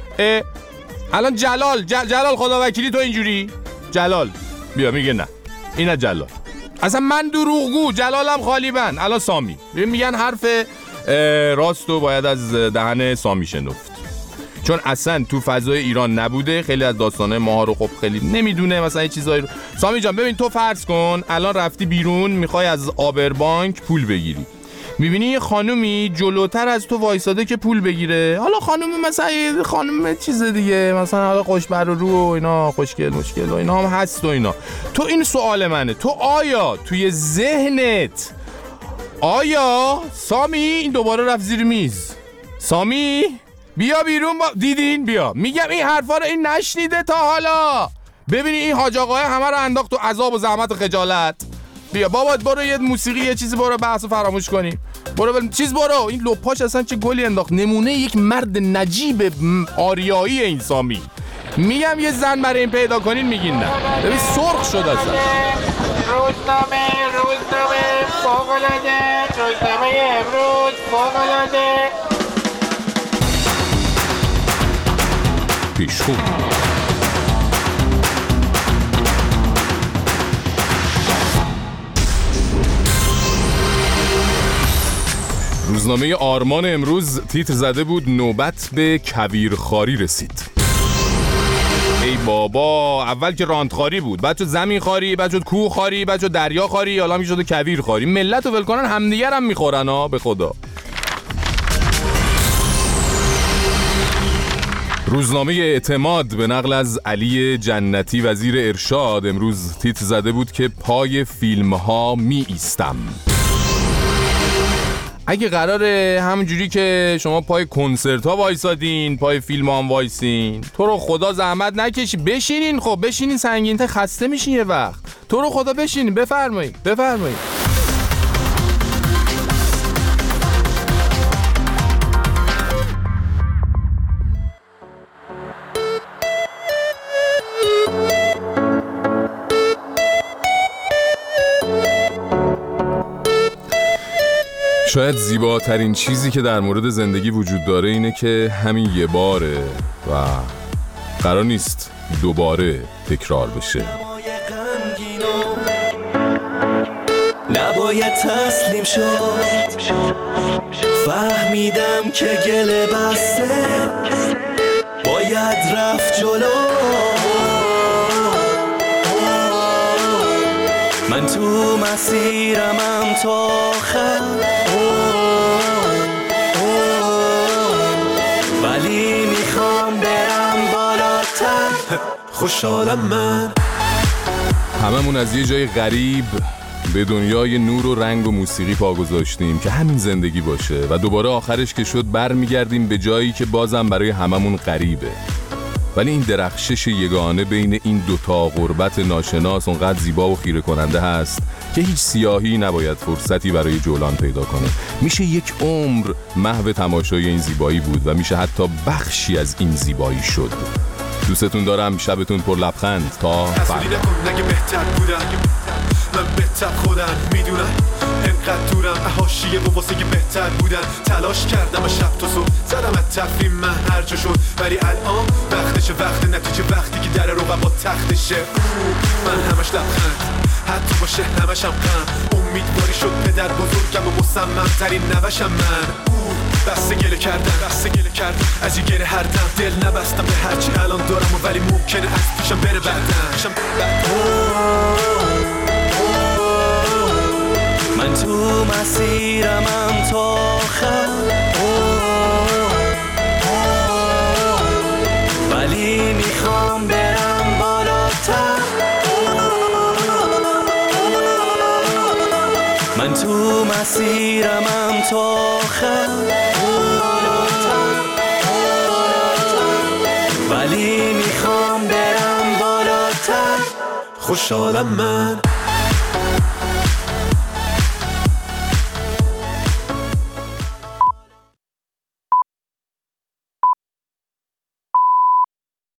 الان جلال خدا وکیلی تو اینجوری جلال بیا میگه نه اینا جلال اصلا من دروغگو، جلالم خالی بند. الان سامی میگن حرف راستو باید از دهن سامی شنفت، چون اصلا تو فضای ایران نبوده. خیلی از داستانه ماها رو خب خیلی نمیدونه مثلا این چیزایی رو. سامی جان ببین تو فرض کن الان رفتی بیرون میخوای از آبربانک پول بگیری، میبینی یه خانومی جلوتر از تو وایساده که پول بگیره. حالا خانوم مثلا خانوم چیز دیگه مثلا حالا خوشبر و رو و اینا، خوشگل مشکل و اینا هم هست و اینا. تو این سوال منه، تو آیا توی ذهنت آیا سامی این دوباره رفت زیر میز؟ سامی بیا بیرون دیدین بیا. میگم این حرفا رو این نشنیده تا حالا. ببینی این حاج آقای همه رو انداخت تو عذاب و زحمت و خجالت. بیا بابا برو یه موسیقی یه چیزی برو بحثو فراموش کنیم. برو برو. این لپاش اصلا چه گلی انداخت. نمونه یک مرد نجیب آریایی این سامی. میگم یه زن برای این پیدا کنین میگین نه. ببین سرخ شد اصلا. روزنامه فوق‌العاده، روزنامه امروز فوق‌العاده. پیشخون روزنامه آرمان امروز تیتر زده بود نوبت به کویرخواری رسید. ای بابا، اول که راندخواری بود، بعد شد زمین خواری، بعد شد کوه خواری، بعد شد دریا خواری، حالا میشد کویر خواری. ملت رو ول کنن همدیگر هم میخورن ها به خدا. روزنامه اعتماد به نقل از علی جنتی وزیر ارشاد امروز تیتر زده بود که پای فیلم ها می ایستم. اگه قراره همونجوری که شما پای کنسرت ها وایسادین پای فیلم ها هم وایسین، تو رو خدا زحمت نکشی بشینین. خب بشینین، سنگین تا خسته میشین یه وقت. تو رو خدا بشینین. بفرمایید. شاید زیباترین چیزی که در مورد زندگی وجود داره اینه که همین یه باره و قرار نیست دوباره تکرار بشه. نباید تسلیم شد، فهمیدم که گله بسته باید رفت جلو. من تو مسیرمم تا آخر، ولی میخوام برم بالاتر. خوشحالم من. هممون از یه جای غریب به دنیای نور و رنگ و موسیقی پا گذاشتیم که همین زندگی باشه و دوباره آخرش که شد برمیگردیم به جایی که بازم برای هممون غریبه. ولی این درخشش یگانه بین این دوتا غربت ناشناس اونقدر زیبا و خیره کننده هست که هیچ سیاهی نباید فرصتی برای جولان پیدا کنه. میشه یک عمر محو تماشای این زیبایی بود و میشه حتی بخشی از این زیبایی شد. دوستتون دارم، شبتون پر لبخند. تا فردا. نگه بهتر بودم، من بهتر خودم میدونم، انقدر دورم حاشیه و واسه بهتر بودن تلاش کردم و شب تا صبح زدم از تفریم من هر جا شد، ولی الان وقتشه، وقت نتیجه وقتی که در رو با تختشه. من همش لبخند حتی باشه همش هم غم، امیدواری شد پدر بزرگم و مصمم ترین نوشم من. بسته گله کردم از این گره هر دم، دل نبستم به هرچی الان دارم و ولی ممکنه از پیشم بره بعدم. من تو مسیرمم تا آخر، ولی میخوام برم بالاتر. من تو مسیرمم تا آخر، ولی میخوام برم بالاتر. خوشحالم من